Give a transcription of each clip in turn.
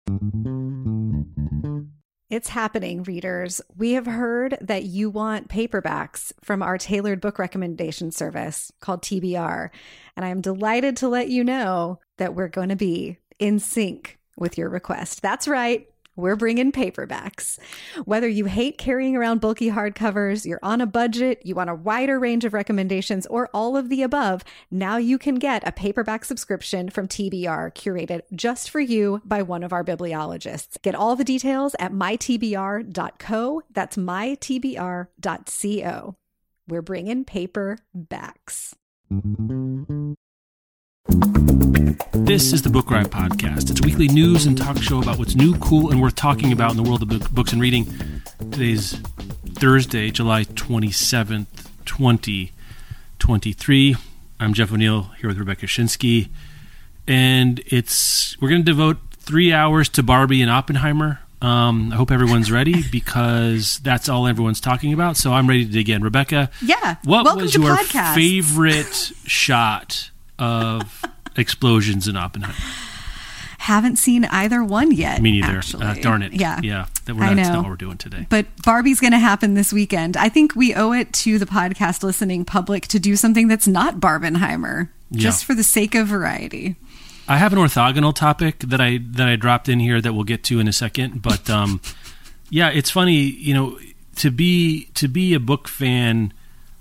It's happening, readers. We have heard that you want paperbacks from our tailored book recommendation service called TBR, and I am delighted to let you know that we're going to be in sync with your request. That's right. We're bringing paperbacks. Whether you hate carrying around bulky hardcovers, you're on a budget, you want a wider range of recommendations, or all of the above, now you can get a paperback subscription from TBR curated just for you by one of our bibliologists. Get all the details at mytbr.co. That's mytbr.co. We're bringing paperbacks. This is the Book Riot Podcast. It's a weekly news and talk show about what's new, cool, and worth talking about in the world of books and reading. Today's Thursday, July 27th, 2023. I'm Jeff O'Neill here with Rebecca Schinsky. And we're going to devote 3 hours to Barbie and Oppenheimer. I hope everyone's ready because that's all everyone's talking about. So I'm ready to dig in. Rebecca, what was your favorite shot of explosions in Oppenheimer? Haven't seen either one yet. Me neither. Actually. Darn it. Yeah. That's not what we're doing today. But Barbie's going to happen this weekend. I think we owe it to the podcast listening public to do something that's not Barbenheimer, just for the sake of variety. I have an orthogonal topic that I dropped in here that we'll get to in a second. But it's funny, to be a book fan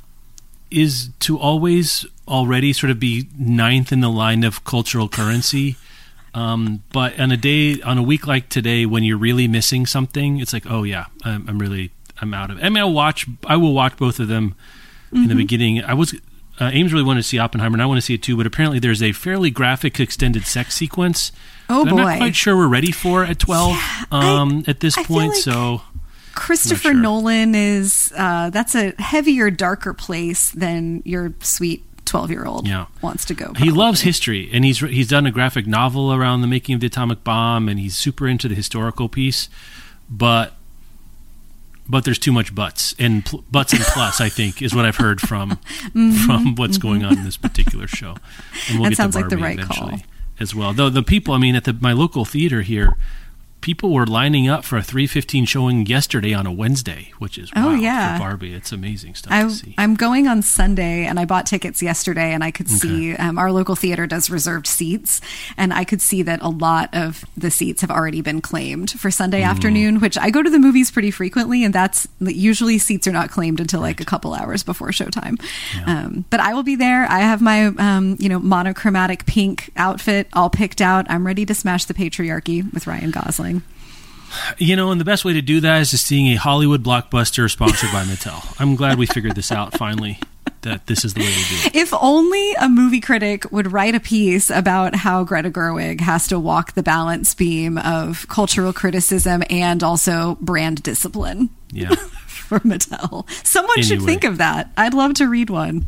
is to always already sort of be ninth in the line of cultural currency. But on a week like today, when you're really missing something, it's like, oh yeah, I'm out of it. I mean, I will watch both of them in the beginning. Ames really wanted to see Oppenheimer, and I want to see it too, but apparently there's a fairly graphic extended sex sequence that I'm not quite sure we're ready for at 12 at this point. So Christopher Nolan is that's a heavier, darker place than your sweet 12-year-old wants to go. Probably. He loves history, and he's done a graphic novel around the making of the atomic bomb, and he's super into the historical piece, but there's too much butts and plus, I think, is what I've heard from what's going on in this particular show. And we'll that get sounds to like the Barbie right eventually call as well. Though the people, I mean, at my local theater here, people were lining up for a 3:15 showing yesterday on a Wednesday, which is for Barbie. It's amazing stuff to see. I'm going on Sunday, and I bought tickets yesterday, and I could see our local theater does reserved seats, and I could see that a lot of the seats have already been claimed for Sunday afternoon, which I go to the movies pretty frequently, and that's usually seats are not claimed until like a couple hours before showtime. Yeah. But I will be there. I have my monochromatic pink outfit all picked out. I'm ready to smash the patriarchy with Ryan Gosling. And the best way to do that is just seeing a Hollywood blockbuster sponsored by Mattel. I'm glad we figured this out finally, that this is the way to do it. If only a movie critic would write a piece about how Greta Gerwig has to walk the balance beam of cultural criticism and also brand discipline for Mattel. Someone should think of that. I'd love to read one.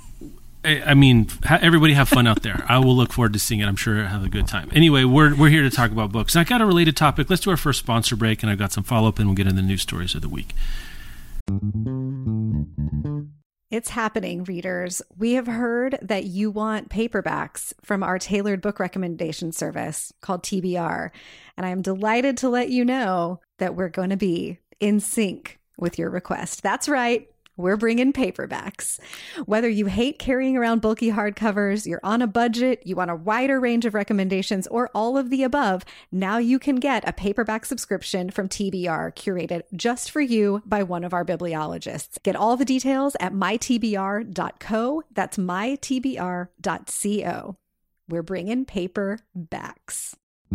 I mean, everybody have fun out there. I will look forward to seeing it. I'm sure I'll have a good time. Anyway, we're here to talk about books. And I got a related topic. Let's do our first sponsor break, and I've got some follow-up, and we'll get into the news stories of the week. It's happening, readers. We have heard that you want paperbacks from our tailored book recommendation service called TBR. And I am delighted to let you know that we're going to be in sync with your request. That's right. We're bringing paperbacks. Whether you hate carrying around bulky hardcovers, you're on a budget, you want a wider range of recommendations, or all of the above, now you can get a paperback subscription from TBR curated just for you by one of our bibliologists. Get all the details at mytbr.co. That's mytbr.co. We're bringing paperbacks.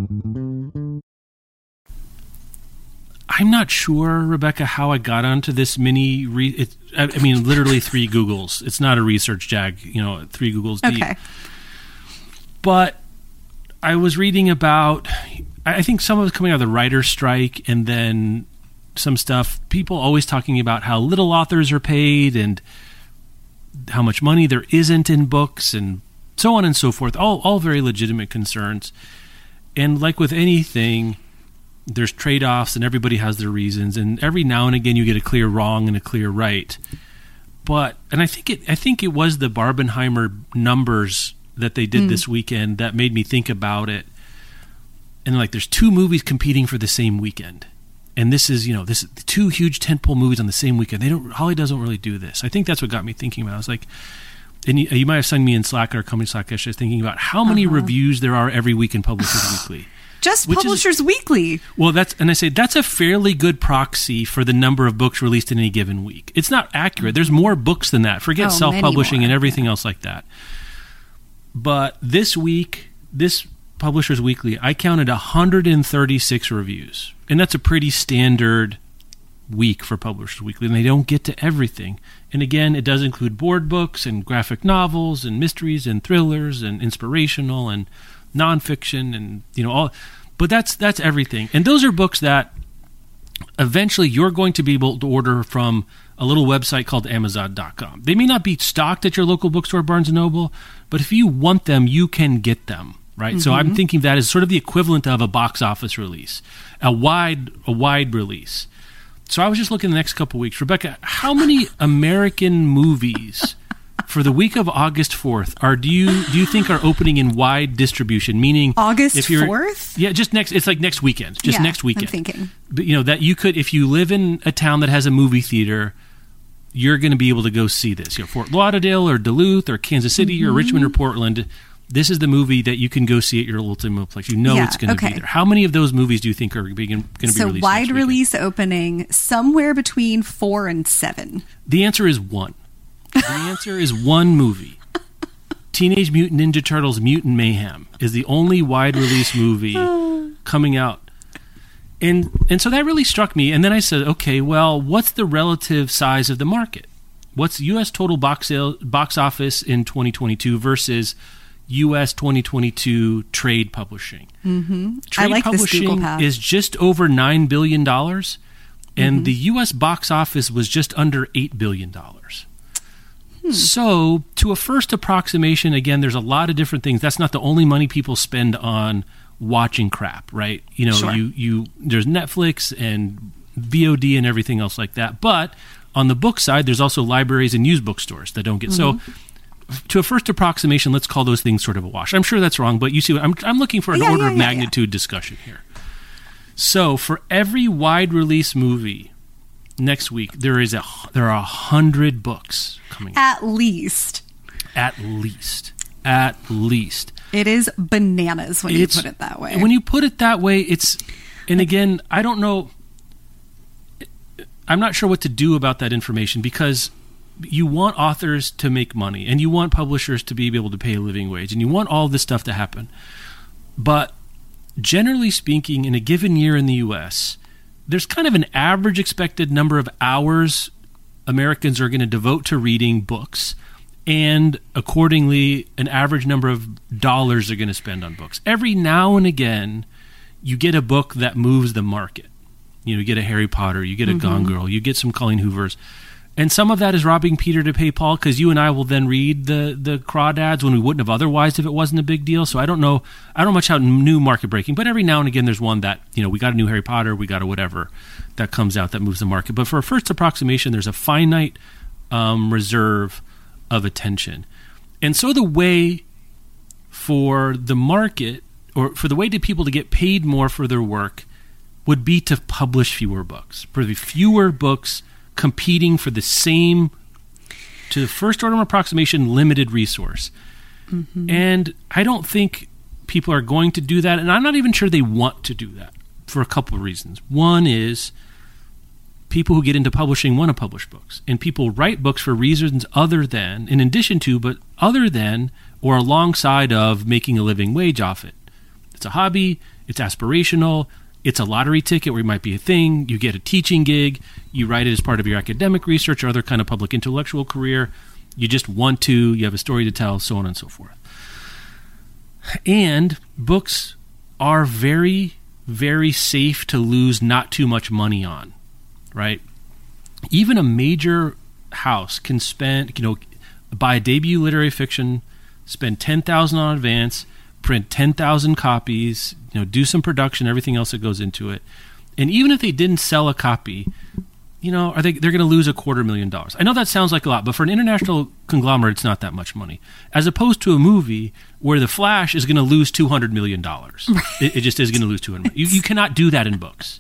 I'm not sure, Rebecca, how I got onto this mini. Literally 3 Googles. It's not a research jag, 3 Googles deep. Okay. But I was reading about, I think some of it's coming out of the writer's strike, and then some stuff. People always talking about how little authors are paid and how much money there isn't in books, and so on and so forth. All very legitimate concerns. And like with anything, there's trade-offs, and everybody has their reasons, and every now and again you get a clear wrong and a clear right. And I think it was the Barbenheimer numbers that they did this weekend that made me think about it. and like there's two movies competing for the same weekend. And this is, this two huge tentpole movies on the same weekend. Holly doesn't really do this. I think that's what got me thinking about it. I was like, and you might have sent me in Slack or company Slack yesterday thinking about how many reviews there are every week in Publishers Weekly. Just Publishers Weekly. Well, I say that's a fairly good proxy for the number of books released in any given week. It's not accurate. There's more books than that. Forget self-publishing and everything else like that. But this week, this Publishers Weekly, I counted 136 reviews. And that's a pretty standard week for Publishers Weekly. And they don't get to everything. And again, it does include board books and graphic novels and mysteries and thrillers and inspirational and nonfiction and all. But that's everything. And those are books that eventually you're going to be able to order from a little website called Amazon.com. They may not be stocked at your local bookstore, Barnes & Noble, but if you want them, you can get them. Right, so I'm thinking that is sort of the equivalent of a box office release, a wide release. So I was just looking the next couple of weeks. Rebecca, how many American movies for the week of August 4th do you think are opening in wide distribution? Meaning August 4th? Yeah, just next. It's like next weekend. Just next weekend. I'm thinking, but that you could, if you live in a town that has a movie theater, you're going to be able to go see this. Fort Lauderdale or Duluth or Kansas City or Richmond or Portland. This is the movie that you can go see at your ultimate place. It's going to be there. How many of those movies do you think are going to be released? So wide release opening somewhere between 4 and 7. The answer is 1. The answer is 1 movie. Teenage Mutant Ninja Turtles: Mutant Mayhem is the only wide release movie coming out. And so that really struck me. And then I said, okay, well, what's the relative size of the market? What's U.S. total box office in 2022 versus U.S. 2022 trade publishing? Trade I like publishing this Google path. Is just over $9 billion, and the U.S. box office was just under $8 billion. So, to a first approximation, again, there's a lot of different things. That's not the only money people spend on watching crap, right? Sure. There's Netflix and VOD and everything else like that. But on the book side, there's also libraries and used bookstores that don't get so. To a first approximation, let's call those things sort of a wash. I'm sure that's wrong, but you see, I'm looking for an order of magnitude discussion here. So for every wide release movie next week, there are 100 books coming out. At least. It is bananas when you put it that way. When you put it that way, and again, I don't know, I'm not sure what to do about that information because you want authors to make money and you want publishers to be able to pay a living wage and you want all this stuff to happen. But generally speaking, in a given year in the U.S., there's kind of an average expected number of hours Americans are going to devote to reading books, and accordingly, an average number of dollars they're going to spend on books. Every now and again, you get a book that moves the market. You get a Harry Potter, you get a Gone Girl, you get some Colleen Hoovers. And some of that is robbing Peter to pay Paul, because you and I will then read the crawdads when we wouldn't have otherwise if it wasn't a big deal. So I don't know much how new market breaking, but every now and again there's one that, we got a new Harry Potter, we got a whatever that comes out that moves the market. But for a first approximation, there's a finite reserve of attention. And so the way for the market, or for the way to people to get paid more for their work, would be to publish fewer books. For the fewer books competing for the same, to the first order of approximation, limited resource. And I don't think people are going to do that, and I'm not even sure they want to do that for a couple of reasons. One is people who get into publishing want to publish books, and people write books for reasons other than, in addition to, but other than or alongside of making a living wage off it. It's a hobby, it's aspirational, it's a lottery ticket where it might be a thing, you get a teaching gig, you write it as part of your academic research or other kind of public intellectual career, you just want to, you have a story to tell, so on and so forth. And books are very, very safe to lose not too much money on, right? Even a major house can spend, buy a debut literary fiction, spend $10,000 on advance, print 10,000 copies, do some production, everything else that goes into it. And even if they didn't sell a copy, they're going to lose $250,000. I know that sounds like a lot, but for an international conglomerate, it's not that much money. As opposed to a movie where The Flash is going to lose $200 million. Right. It just is going to lose $200 million. You cannot do that in books.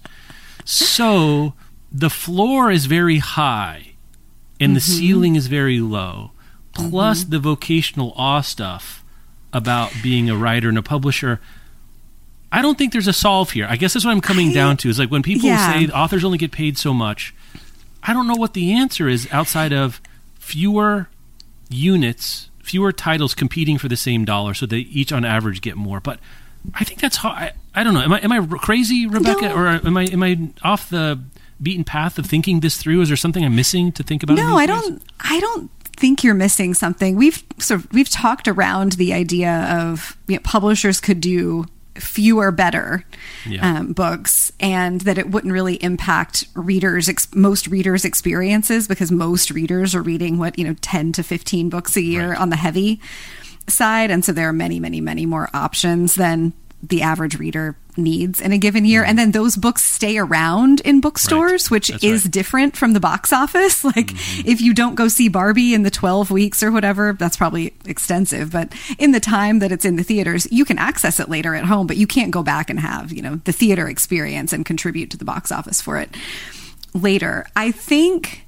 So the floor is very high and the ceiling is very low. Plus the vocational awe stuff about being a writer and a publisher. I don't think there's a solve here. I guess that's what I'm coming down to. Is like when people say authors only get paid so much, I don't know what the answer is outside of fewer units, fewer titles competing for the same dollar, so they each on average get more. But I think that's hard. I don't know. Am I crazy, Rebecca, or am I off the beaten path of thinking this through? Is there something I'm missing to think about? No, I don't think you're missing something. We've talked around the idea of publishers could do fewer better books, and that it wouldn't really impact most readers' experiences, because most readers are reading 10 to 15 books a year on the heavy side, and so there are many, many, many more options than the average reader needs in a given year. And then those books stay around in bookstores, which is different from the box office. Like if you don't go see Barbie in the 12 weeks or whatever, that's probably extensive, but in the time that it's in the theaters, you can access it later at home, but you can't go back and have, the theater experience and contribute to the box office for it later. I think,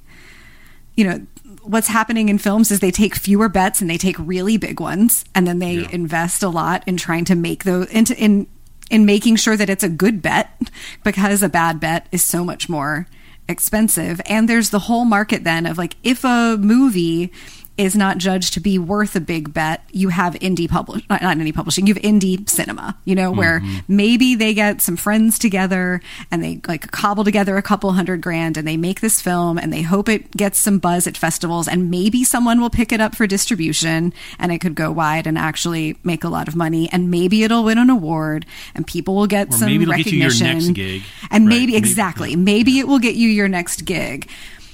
what's happening in films is they take fewer bets and they take really big ones, and then they invest a lot in trying to make those in making sure that it's a good bet, because a bad bet is so much more expensive. And there's the whole market then of like, if a movie is not judged to be worth a big bet, you have not indie publishing, you have indie cinema, where maybe they get some friends together and they like cobble together a couple $100,000 and they make this film and they hope it gets some buzz at festivals, and maybe someone will pick it up for distribution and it could go wide and actually make a lot of money, and maybe it'll win an award and people will get some recognition. Maybe it'll get you your next gig. And maybe it will get you your next gig.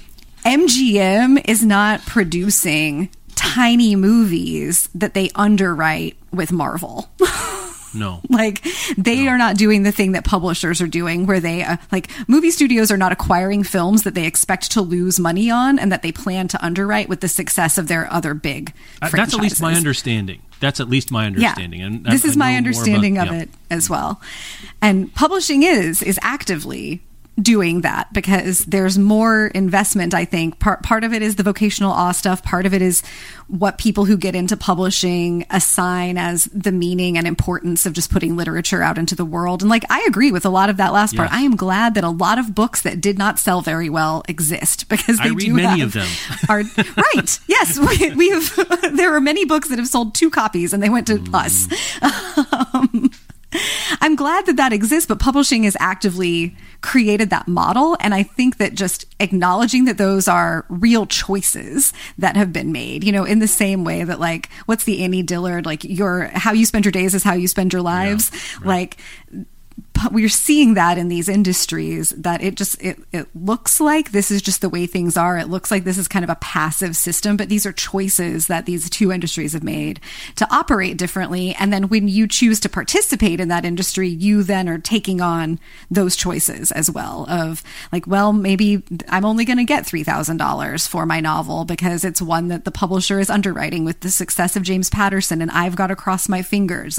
MGM is not producing tiny movies that they underwrite with Marvel. No. They are not doing the thing that publishers are doing, where they movie studios are not acquiring films that they expect to lose money on and that they plan to underwrite with the success of their other big franchises. That's at least my understanding. Yeah. And this is my understanding of it as well. And publishing is actively doing that, because there's more investment. I think part of it is the vocational awe stuff. Part of it is what people who get into publishing assign as the meaning and importance of just putting literature out into the world. And I agree with a lot of that last part. I am glad that a lot of books that did not sell very well exist, because they do many of them. Right. Yes. We have, there are many books that have sold 2 copies and they went to us. I'm glad that exists, but publishing has actively created that model. And I think that just acknowledging that those are real choices that have been made, in the same way that what's the Annie Dillard, how you spend your days is how you spend your lives. Yeah, right. We're seeing that in these industries, that it looks like this is just the way things are. It looks like this is kind of a passive system, but these are choices that these 2 industries have made to operate differently. And then when you choose to participate in that industry, you then are taking on those choices as well of maybe I'm only going to get $3,000 for my novel because it's one that the publisher is underwriting with the success of James Patterson, and I've got to cross my fingers.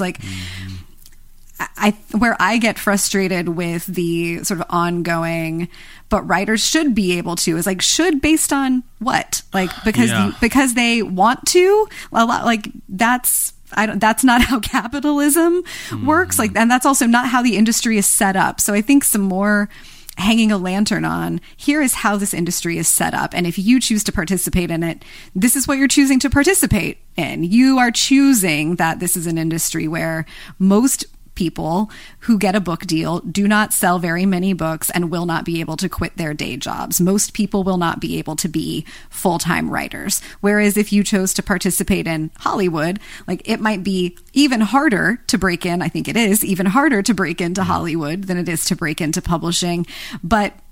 Where I get frustrated with the sort of ongoing, but writers should be able to, is should based on what? Because they want to, a lot, that's not how capitalism works. And that's also not how the industry is set up. So I think some more hanging a lantern on, here is how this industry is set up. And if you choose to participate in it, this is what you're choosing to participate in. You are choosing that this is an industry where most people who get a book deal do not sell very many books and will not be able to quit their day jobs. Most people will not be able to be full-time writers. Whereas if you chose to participate in Hollywood, it might be even harder to break in. I think it is even harder to break into Hollywood than it is to break into publishing. But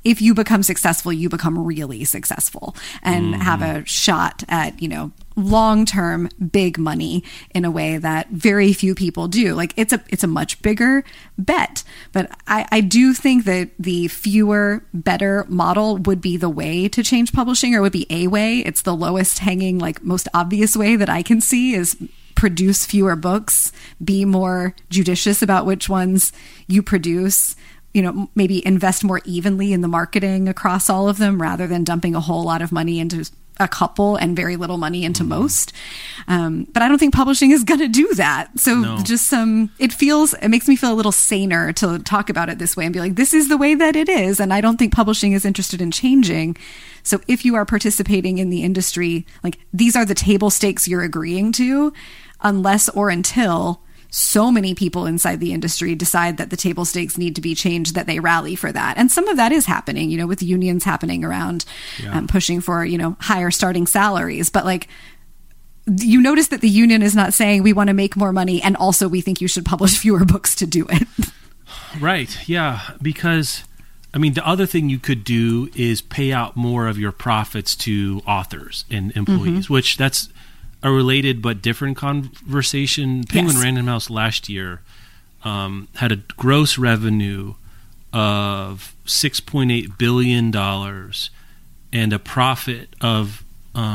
if you become successful, you become really successful and have a shot at, long-term big money in a way that very few people do. Like it's a much bigger bet, but I do think that the fewer, better model would be the way to change publishing, or would be a way. It's the lowest hanging, like most obvious way that I can see is produce fewer books, be more judicious about which ones you produce, maybe invest more evenly in the marketing across all of them rather than dumping a whole lot of money into a couple and very little money into most. But I don't think publishing is going to do that. So it makes me feel a little saner to talk about it this way and be like, this is the way that it is. And I don't think publishing is interested in changing. So if you are participating in the industry, like these are the table stakes you're agreeing to, unless or until so many people inside the industry decide that the table stakes need to be changed, that they rally for that. And some of that is happening, with unions happening around pushing for, higher starting salaries. But like, you notice that the union is not saying we want to make more money and also we think you should publish fewer books to do it. Right. Yeah. Because, the other thing you could do is pay out more of your profits to authors and employees, which that's a related but different conversation. Penguin Random House last year had a gross revenue of $6.8 billion and a profit of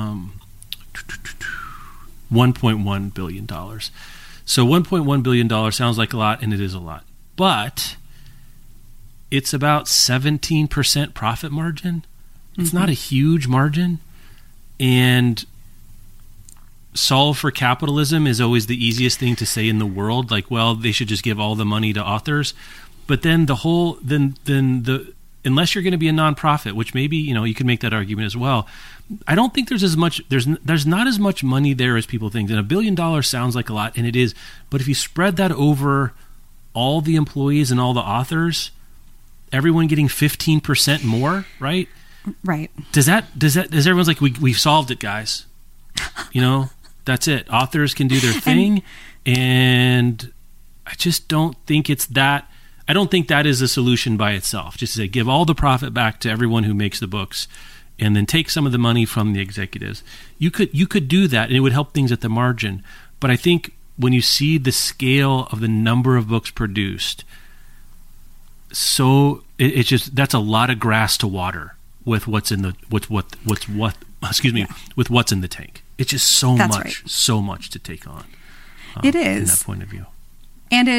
$1.1 billion. So $1.1 billion sounds like a lot, and it is a lot. But it's about 17% profit margin. It's not a huge margin. And solve for capitalism is always the easiest thing to say in the world. Like, well, they should just give all the money to authors. But then unless you're going to be a nonprofit, which maybe, you can make that argument as well. I don't think there's not as much money there as people think. And $1 billion sounds like a lot, and it is. But if you spread that over all the employees and all the authors, everyone getting 15% more, right? Right. Does everyone's like, we've solved it, guys? That's it. Authors can do their thing, and I just don't think it's that. I don't think that is a solution by itself. Just to say, give all the profit back to everyone who makes the books, and then take some of the money from the executives. You could do that, and it would help things at the margin. But I think when you see the scale of the number of books produced, so it's just, that's a lot of grass to water with what's in the with what's in the tank. It's just so much to take on. It is, in that point of view, and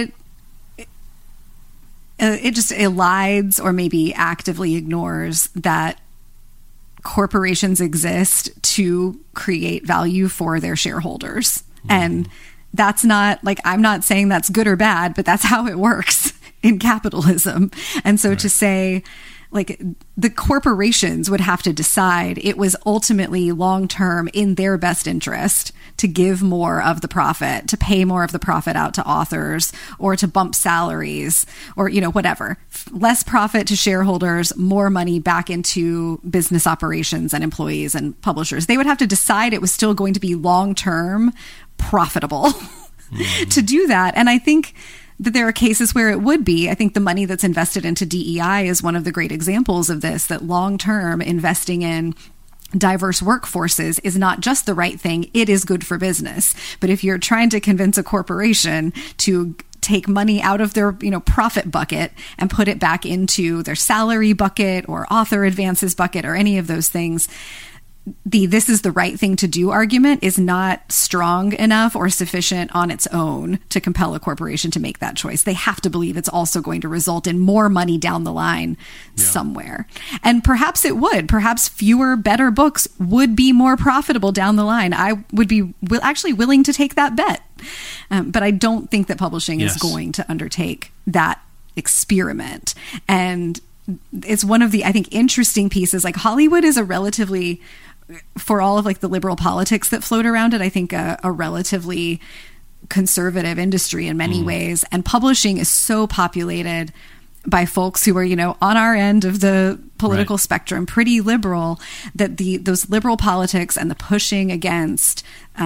it just elides or maybe actively ignores that corporations exist to create value for their shareholders, and that's not like, I'm not saying that's good or bad, but that's how it works in capitalism. And so to say, like, the corporations would have to decide it was ultimately long-term in their best interest to give more of the profit, to pay more of the profit out to authors, or to bump salaries, or, whatever. Less profit to shareholders, more money back into business operations and employees and publishers. They would have to decide it was still going to be long-term profitable to do that. And I think that there are cases where it would be. I think the money that's invested into DEI is one of the great examples of this, that long-term investing in diverse workforces is not just the right thing, it is good for business. But if you're trying to convince a corporation to take money out of their, profit bucket and put it back into their salary bucket or author advances bucket or any of those things, this is the right thing to do argument is not strong enough or sufficient on its own to compel a corporation to make that choice. They have to believe it's also going to result in more money down the line somewhere. And perhaps it would. Perhaps fewer, better books would be more profitable down the line. I would be actually willing to take that bet. But I don't think that publishing is going to undertake that experiment. And it's one of the, I think, interesting pieces. Like, Hollywood is a relatively, for all of like the liberal politics that float around it, I think a relatively conservative industry in many ways. And publishing is so populated by folks who are, on our end of the political spectrum, pretty liberal, that those liberal politics and the pushing against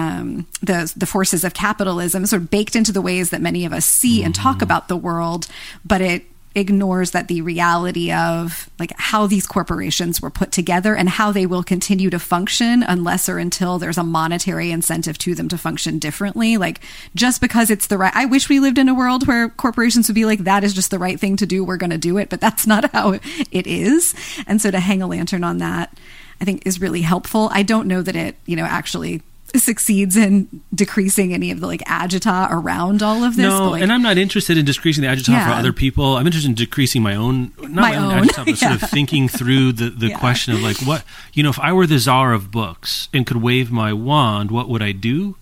the forces of capitalism sort of baked into the ways that many of us see and talk about the world. But ignores that the reality of like how these corporations were put together and how they will continue to function unless or until there's a monetary incentive to them to function differently. Like, just because it's the right, I wish we lived in a world where corporations would be like, that is just the right thing to do, we're going to do it, but that's not how it is. And so to hang a lantern on that, I think, is really helpful. I don't know that it, actually succeeds in decreasing any of the like agita around all of this. No, and I'm not interested in decreasing the agita for other people. I'm interested in decreasing my own agita, but sort of thinking through the question of like, what, if I were the czar of books and could wave my wand, what would I do?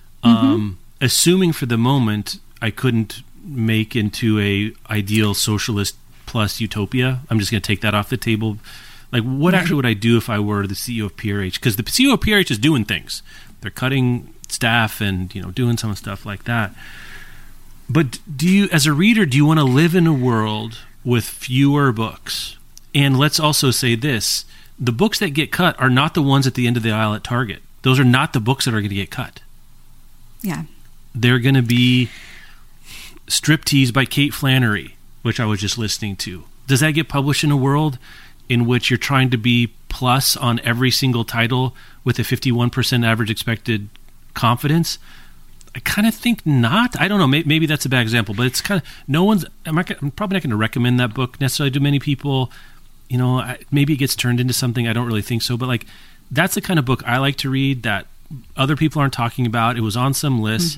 Assuming for the moment I couldn't make into a ideal socialist plus utopia, I'm just going to take that off the table. Like, what actually would I do if I were the CEO of PRH? Because the CEO of PRH is doing things. They're cutting staff and, doing some stuff like that. But do you, as a reader, do you want to live in a world with fewer books? And let's also say this. The books that get cut are not the ones at the end of the aisle at Target. Those are not the books that are going to get cut. Yeah. They're going to be Striptease by Kate Flannery, which I was just listening to. Does that get published in a world in which you're trying to be plus on every single title with a 51% average expected confidence? I kind of think not. I don't know. Maybe that's a bad example, but it's kind of I'm probably not going to recommend that book necessarily to many people. Maybe it gets turned into something. I don't really think so, but like, that's the kind of book I like to read that other people aren't talking about. It was on some list,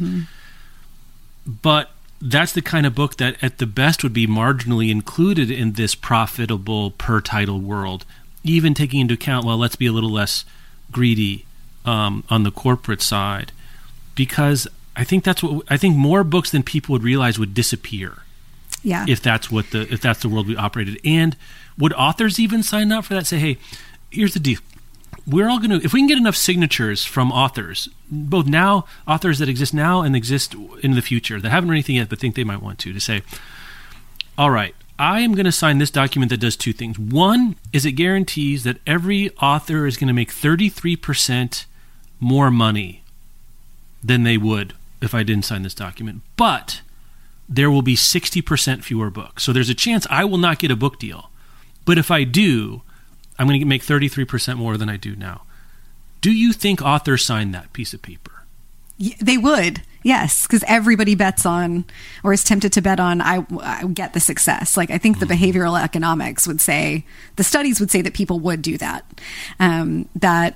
but that's the kind of book that at the best would be marginally included in this profitable per title world, even taking into account, well, let's be a little less greedy on the corporate side, because I think more books than people would realize would disappear. Yeah. If that's the world we operated. And would authors even sign up for that? Say, hey, here's the deal. We're all going to, if we can get enough signatures from authors, both now, authors that exist now and exist in the future, that haven't written anything yet but think they might want to say, all right, I am going to sign this document that does two things. One is it guarantees that every author is going to make 33% more money than they would if I didn't sign this document. But there will be 60% fewer books. So there's a chance I will not get a book deal. But if I do, I'm going to make 33% more than I do now. Do you think authors sign that piece of paper? They would, yes, because everybody bets on, or is tempted to bet on, I get the success. Like, I think the behavioral economics would say, the studies would say that people would do that, that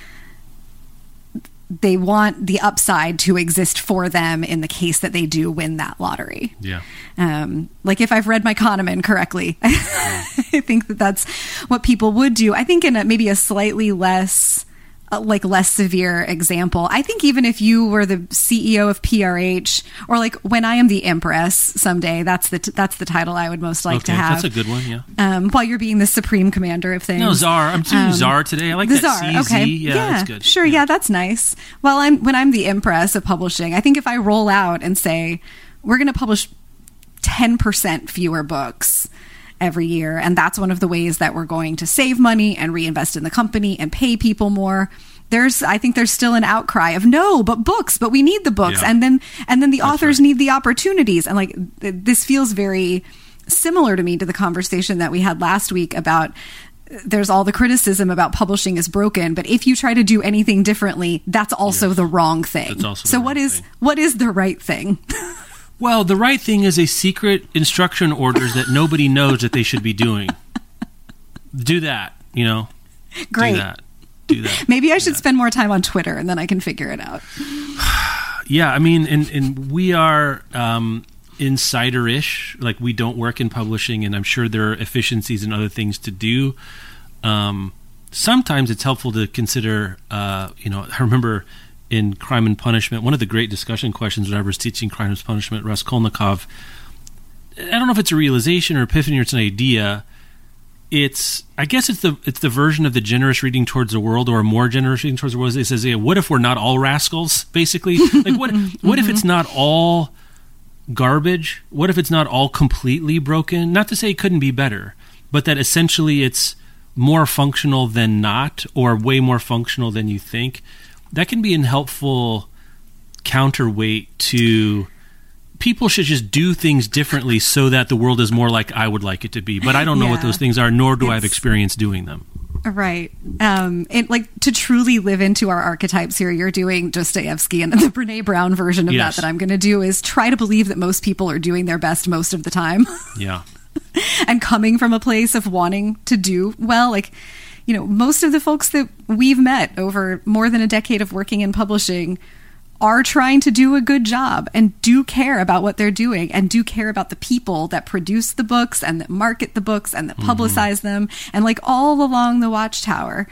they want the upside to exist for them in the case that they do win that lottery. Yeah. Like, if I've read my Kahneman correctly, I think that that's what people would do. I think in maybe a slightly less severe example, I think even if you were the CEO of PRH, or like When I Am the Empress someday, that's the title I would most like to have. That's a good one, yeah. While you're being the supreme commander of things. No, czar. I'm doing czar today. I like the that. Czar. CZ. Okay. Yeah, that's good. Sure, yeah, that's nice. Well, when I'm the Empress of publishing, I think if I roll out and say, we're going to publish 10% fewer books every year, and that's one of the ways that we're going to save money and reinvest in the company and pay people more. I think there's still an outcry of but we need the books. Yeah. And then the authors need the opportunities. And like, this feels very similar to me to the conversation that we had last week about there's all the criticism about publishing is broken, but if you try to do anything differently, that's also the wrong thing. So what is the right thing? Well, the right thing is a secret instruction orders that nobody knows that they should be doing. Do that, Great. Do that. Maybe I should spend more time on Twitter, and then I can figure it out. Yeah, I mean, and we are insider-ish. Like, we don't work in publishing, and I'm sure there are efficiencies and other things to do. Sometimes it's helpful to consider, I remember in Crime and Punishment, one of the great discussion questions when I was teaching Crime and Punishment, Raskolnikov, I don't know if it's a realization or epiphany or it's an idea. I guess it's the version of the generous reading towards the world, or a more generous reading towards the world. It says, what if we're not all rascals, basically? Like, what if it's not all garbage? What if it's not all completely broken? Not to say it couldn't be better, but that essentially it's more functional than not, or way more functional than you think. That can be a helpful counterweight to people should just do things differently so that the world is more like I would like it to be. But I don't know what those things are, nor do I have experience doing them. Right. And like to truly live into our archetypes here, you're doing Dostoevsky, and the Brene Brown version of that I'm going to do is try to believe that most people are doing their best most of the time. Yeah. And coming from a place of wanting to do well, like, you know, most of the folks that we've met over more than a decade of working in publishing are trying to do a good job and do care about what they're doing and do care about the people that produce the books and that market the books and that publicize them. And like all along the Watchtower,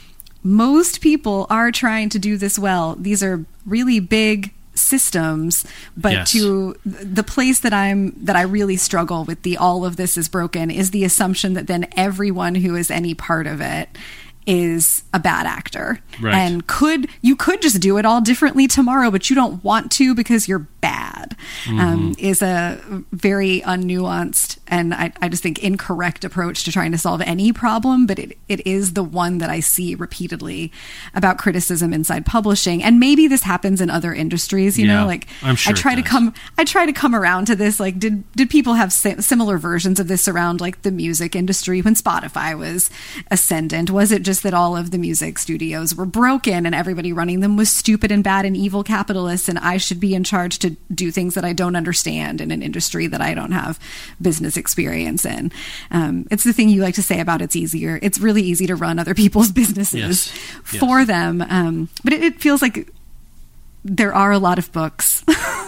most people are trying to do this well. These are really big systems, but to the place that I really struggle with the all of this is broken is the assumption that then everyone who is any part of it is a bad actor. Right. And you could just do it all differently tomorrow, but you don't want to because you're bad. Is a very unnuanced and I just think incorrect approach to trying to solve any problem, but it is the one that I see repeatedly about criticism inside publishing. And maybe this happens in other industries, you know, like I'm sure I try to come around to this, like did people have similar versions of this around like the music industry when Spotify was ascendant? Was it just that all of the music studios were broken and everybody running them was stupid and bad and evil capitalists, and I should be in charge to do things that I don't understand in an industry that I don't have business experience in? It's the thing you like to say about it's really easy to run other people's businesses for them. But it feels like there are a lot of books.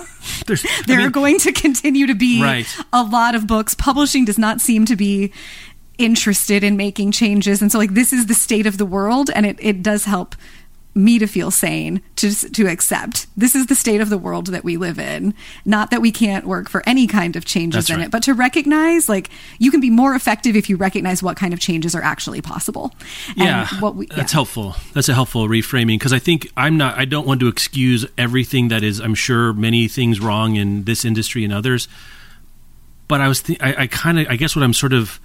There are going to continue to be a lot of books. Publishing does not seem to be interested in making changes, and so like this is the state of the world, and it does help me to feel sane to accept this is the state of the world that we live in. Not that we can't work for any kind of changes in it, but to recognize like you can be more effective if you recognize what kind of changes are actually possible. That's helpful. That's a helpful reframing, because I think I don't want to excuse everything that is, I'm sure, many things wrong in this industry and others, but I guess what I'm sort of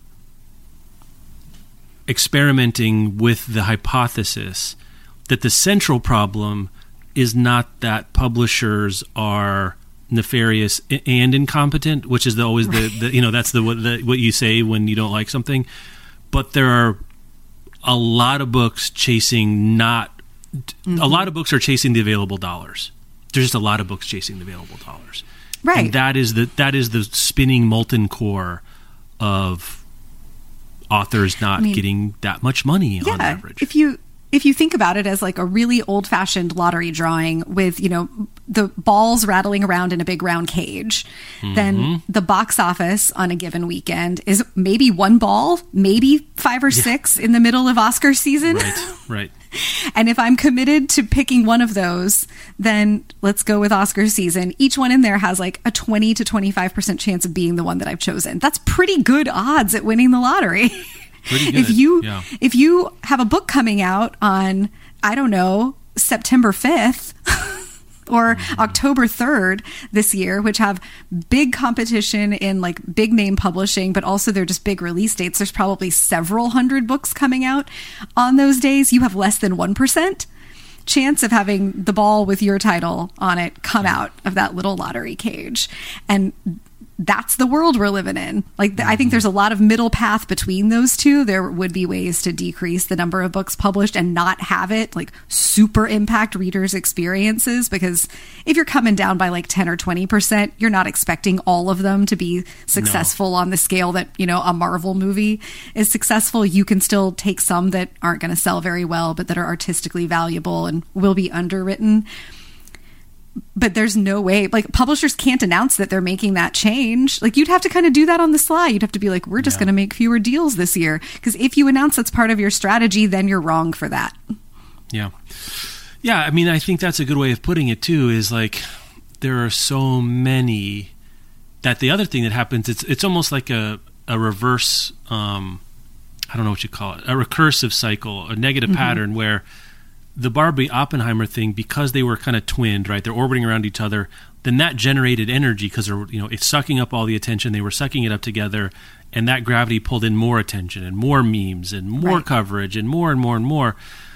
experimenting with the hypothesis that the central problem is not that publishers are nefarious and incompetent, which is always that's what you say when you don't like something, but there are a lot of books chasing a lot of books are chasing the available dollars. There's just a lot of books chasing the available dollars, right? And that is the spinning molten core of authors not getting that much money on average. If you think about it as like a really old-fashioned lottery drawing with, you know, the balls rattling around in a big round cage, then the box office on a given weekend is maybe one ball, maybe 5 or 6 in the middle of Oscar season. Right. And if I'm committed to picking one of those, then let's go with Oscar season. Each one in there has like a 20 to 25% chance of being the one that I've chosen. That's pretty good odds at winning the lottery. Pretty good. If you have a book coming out on, I don't know, September 5th or October 3rd this year, which have big competition in like big name publishing, but also they're just big release dates. There's probably several hundred books coming out on those days. You have less than 1% chance of having the ball with your title on it come out of that little lottery cage. And that's the world we're living in. Like, I think there's a lot of middle path between those two. There would be ways to decrease the number of books published and not have it like super impact readers' experiences, because if you're coming down by like 10 or 20%, you're not expecting all of them to be successful on the scale that, you know, a Marvel movie is successful. You can still take some that aren't going to sell very well, but that are artistically valuable and will be underwritten. But there's no way, like, publishers can't announce that they're making that change. Like, you'd have to kind of do that on the sly. You'd have to be like, we're just going to make fewer deals this year. Because if you announce that's part of your strategy, then you're wrong for that. Yeah. Yeah, I mean, I think that's a good way of putting it, too, is like, there are so many that the other thing that happens, it's almost like a reverse, I don't know what you call it, a recursive cycle, a negative pattern where the Barbie Oppenheimer thing, because they were kind of twinned, right? They're orbiting around each other. Then that generated energy because it's sucking up all the attention. They were sucking it up together, and that gravity pulled in more attention and more memes and more coverage and more and more and more.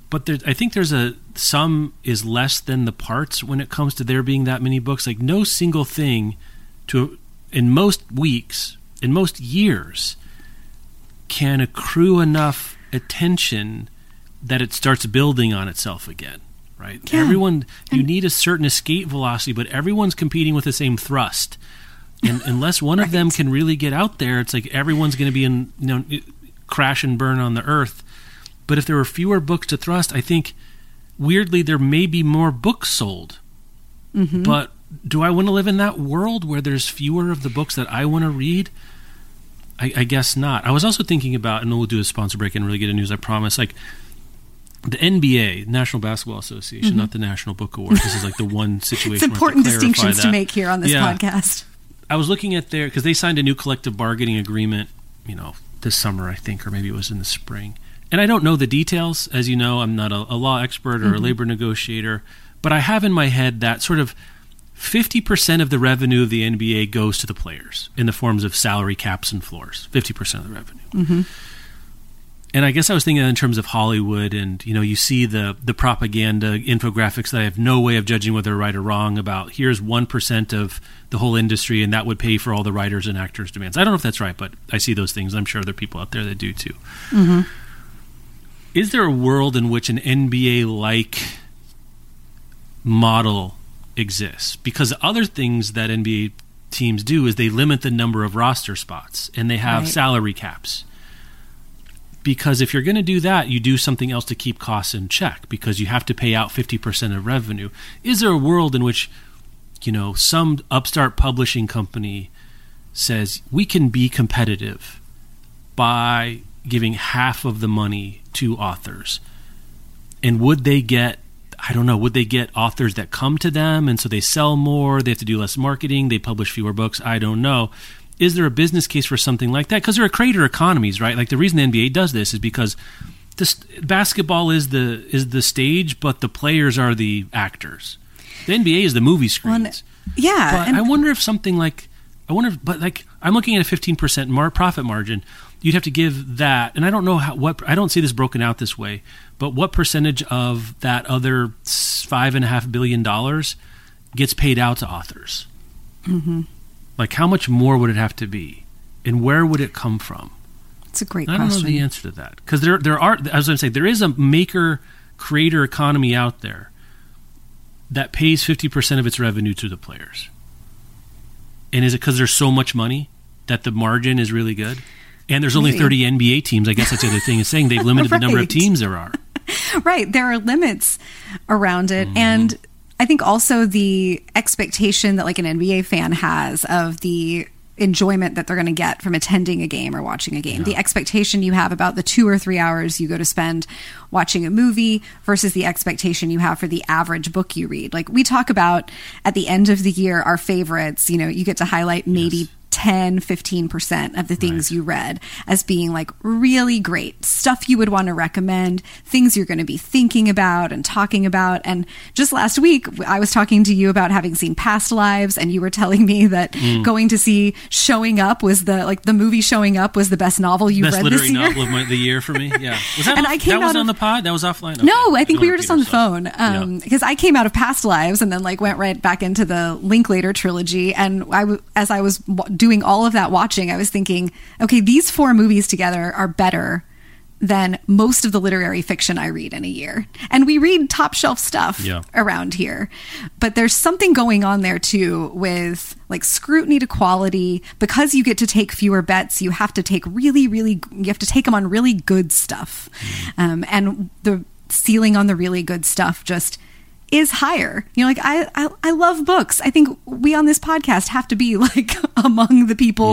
but I think there's a sum is less than the parts when it comes to there being that many books. Like no single thing in most weeks, in most years, can accrue enough attention that it starts building on itself again, right? Yeah. Everyone, you need a certain escape velocity, but everyone's competing with the same thrust. And unless one of them can really get out there, it's like everyone's going to be in, crash and burn on the earth. But if there were fewer books to thrust, I think weirdly there may be more books sold. Mm-hmm. But do I want to live in that world where there's fewer of the books that I want to read? I guess not. I was also thinking about, and we'll do a sponsor break and really get a news, I promise, like the NBA, National Basketball Association, mm-hmm. not the National Book Award. This is like the one situation it's important distinctions to make here on this podcast. I was looking at because they signed a new collective bargaining agreement, this summer, I think, or maybe it was in the spring. And I don't know the details. As you know, I'm not a law expert or a labor negotiator, but I have in my head that sort of 50% of the revenue of the NBA goes to the players in the forms of salary caps and floors, 50% of the revenue. Mm-hmm. And I guess I was thinking in terms of Hollywood, and you see the propaganda infographics that I have no way of judging whether they're right or wrong about here's 1% of the whole industry, and that would pay for all the writers and actors' demands. I don't know if that's right, but I see those things. I'm sure there are people out there that do too. Mm-hmm. Is there a world in which an NBA-like model exists? Because other things that NBA teams do is they limit the number of roster spots, and they have salary caps. Because if you're going to do that, you do something else to keep costs in check, because you have to pay out 50% of revenue. Is there a world in which, some upstart publishing company says we can be competitive by giving half of the money to authors? And would they get authors that come to them, and so they sell more, they have to do less marketing, they publish fewer books? I don't know. Is there a business case for something like that? Because there are creator economies, right? Like the reason the NBA does this is because basketball is the stage, but the players are the actors. The NBA is the movie screens. But I wonder if something like, I'm looking at a 15% profit margin. You'd have to give that, and I don't know I don't see this broken out this way, but what percentage of that other $5.5 billion gets paid out to authors? Mm-hmm. Like, how much more would it have to be? And where would it come from? It's a great question. I don't know the answer to that. Because there are, as I was going to say, there is a maker-creator economy out there that pays 50% of its revenue to the players. And is it because there's so much money that the margin is really good? And there's only 30 NBA teams. I guess that's the other thing is saying they've limited the number of teams there are. Right. There are limits around it. Mm-hmm. And I think also the expectation that like an NBA fan has of the enjoyment that they're going to get from attending a game or watching a game, the expectation you have about the 2 or 3 hours you go to spend watching a movie versus the expectation you have for the average book you read. Like we talk about at the end of the year, our favorites, you get to highlight maybe 10, 15% of the things you read as being like really great stuff you would want to recommend, things you're going to be thinking about and talking about. And just last week, I was talking to you about having seen Past Lives, and you were telling me that going to see Showing Up was the movie Showing Up was the best novel you read this year. Best literary novel of the year for me. Yeah. Was that, on the pod? That was offline? Okay. No, I think we were just on the phone. Because I came out of Past Lives and then went right back into the Linklater trilogy. And as I was doing all of that watching, I was thinking, okay, these 4 movies together are better than most of the literary fiction I read in a year. And we read top shelf stuff around here. But there's something going on there too with like scrutiny to quality. Because you get to take fewer bets, you have to take you have to take them on really good stuff. And the ceiling on the really good stuff just is higher. I love books. I think we on this podcast have to be like among the people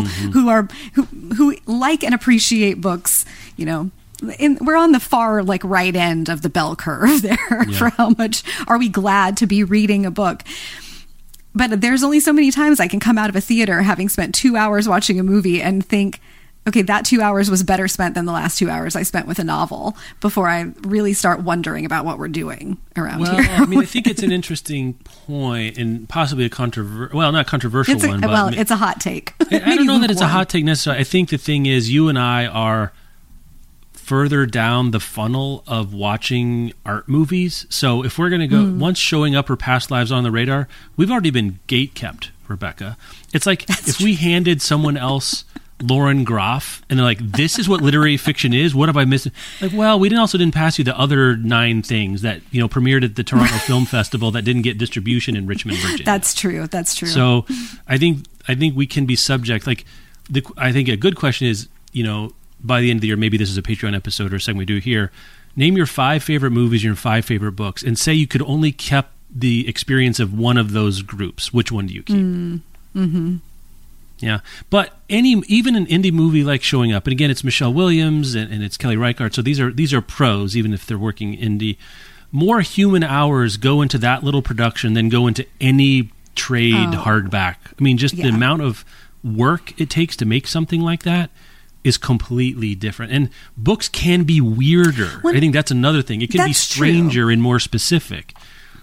who like and appreciate books. We're on the far right end of the bell curve there for how much are we glad to be reading a book. But there's only so many times I can come out of a theater having spent 2 hours watching a movie and think, okay, that 2 hours was better spent than the last 2 hours I spent with a novel, before I really start wondering about what we're doing around here. I think it's an interesting point, and possibly not controversial one. It's a hot take. I don't know that it's a hot take necessarily. I think the thing is, you and I are further down the funnel of watching art movies. So if we're going to go, once Showing Up or Past Lives on the radar, we've already been gate kept, Rebecca. It's like if we handed someone else Lauren Groff and they're like, this is what literary fiction is, what have I missed? Like, well, we didn't pass you the other 9 things that, premiered at the Toronto Film Festival that didn't get distribution in Richmond, Virginia. That's true. So I think we can be subject, like, I think a good question is, by the end of the year, maybe this is a Patreon episode or something we do here, name your 5 favorite movies, your 5 favorite books, and say you could only keep the experience of one of those groups. Which one do you keep? Mm-hmm. Yeah, but even an indie movie like Showing Up, and again, it's Michelle Williams and it's Kelly Reichardt, so these are pros, even if they're working indie. More human hours go into that little production than go into any trade hardback. I mean, just the amount of work it takes to make something like that is completely different. And books can be weirder. I think that's another thing. It can be stranger and more specific,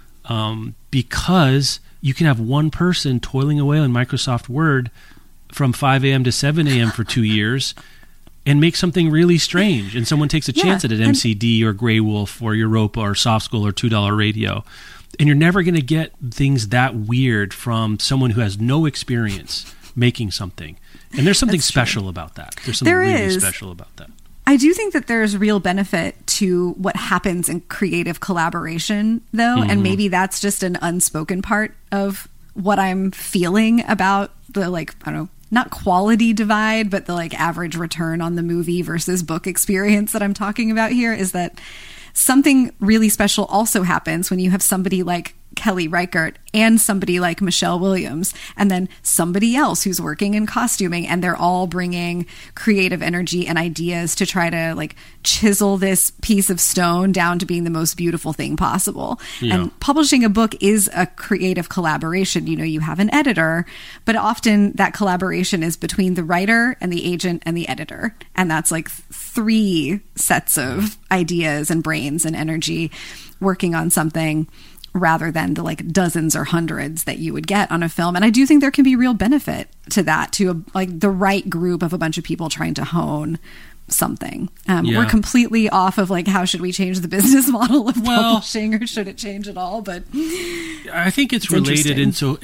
because you can have one person toiling away on Microsoft Word from 5 a.m. to 7 a.m. for 2 years and make something really strange. And someone takes a chance at it, MCD or Grey Wolf or Europa or Soft School or $2 Radio. And you're never going to get things that weird from someone who has no experience making something. And there's something special about that. There's something really special about that. I do think that there's real benefit to what happens in creative collaboration, though. And maybe that's just an unspoken part of what I'm feeling about the, like, I don't know, not quality divide, but the like average return on the movie versus book experience that I'm talking about here, is that something really special also happens when you have somebody like Kelly Reichardt and somebody like Michelle Williams, and then somebody else who's working in costuming, and they're all bringing creative energy and ideas to try to like chisel this piece of stone down to being the most beautiful thing possible. Yeah. And publishing a book is a creative collaboration. You have an editor, but often that collaboration is between the writer and the agent and the editor. And that's like 3 sets of ideas and brains and energy working on something, rather than the like dozens or hundreds that you would get on a film. And I do think there can be real benefit to that, to like the right group of a bunch of people trying to hone something. We're completely off of like, how should we change the business model of publishing, or should it change at all? But I think it's related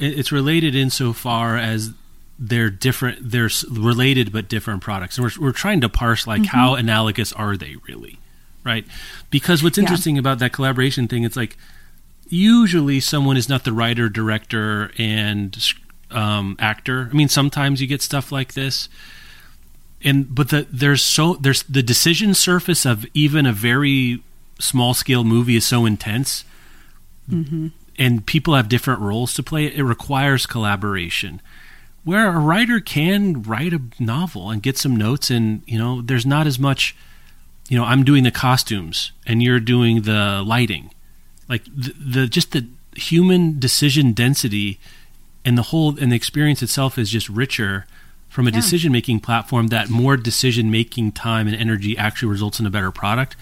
insofar as they're different. They're related but different products, and we're trying to parse like how analogous are they really, right? Because what's interesting about that collaboration thing, it's like, usually someone is not the writer, director, and actor. I mean, sometimes you get stuff like this, but there's the decision surface of even a very small scale movie is so intense, and people have different roles to play. It requires collaboration. Where a writer can write a novel and get some notes, and there's not as much. I'm doing the costumes and you're doing the lighting. Like the human decision density and the experience itself is just richer from a decision-making platform, that more decision-making time and energy actually results in a better product.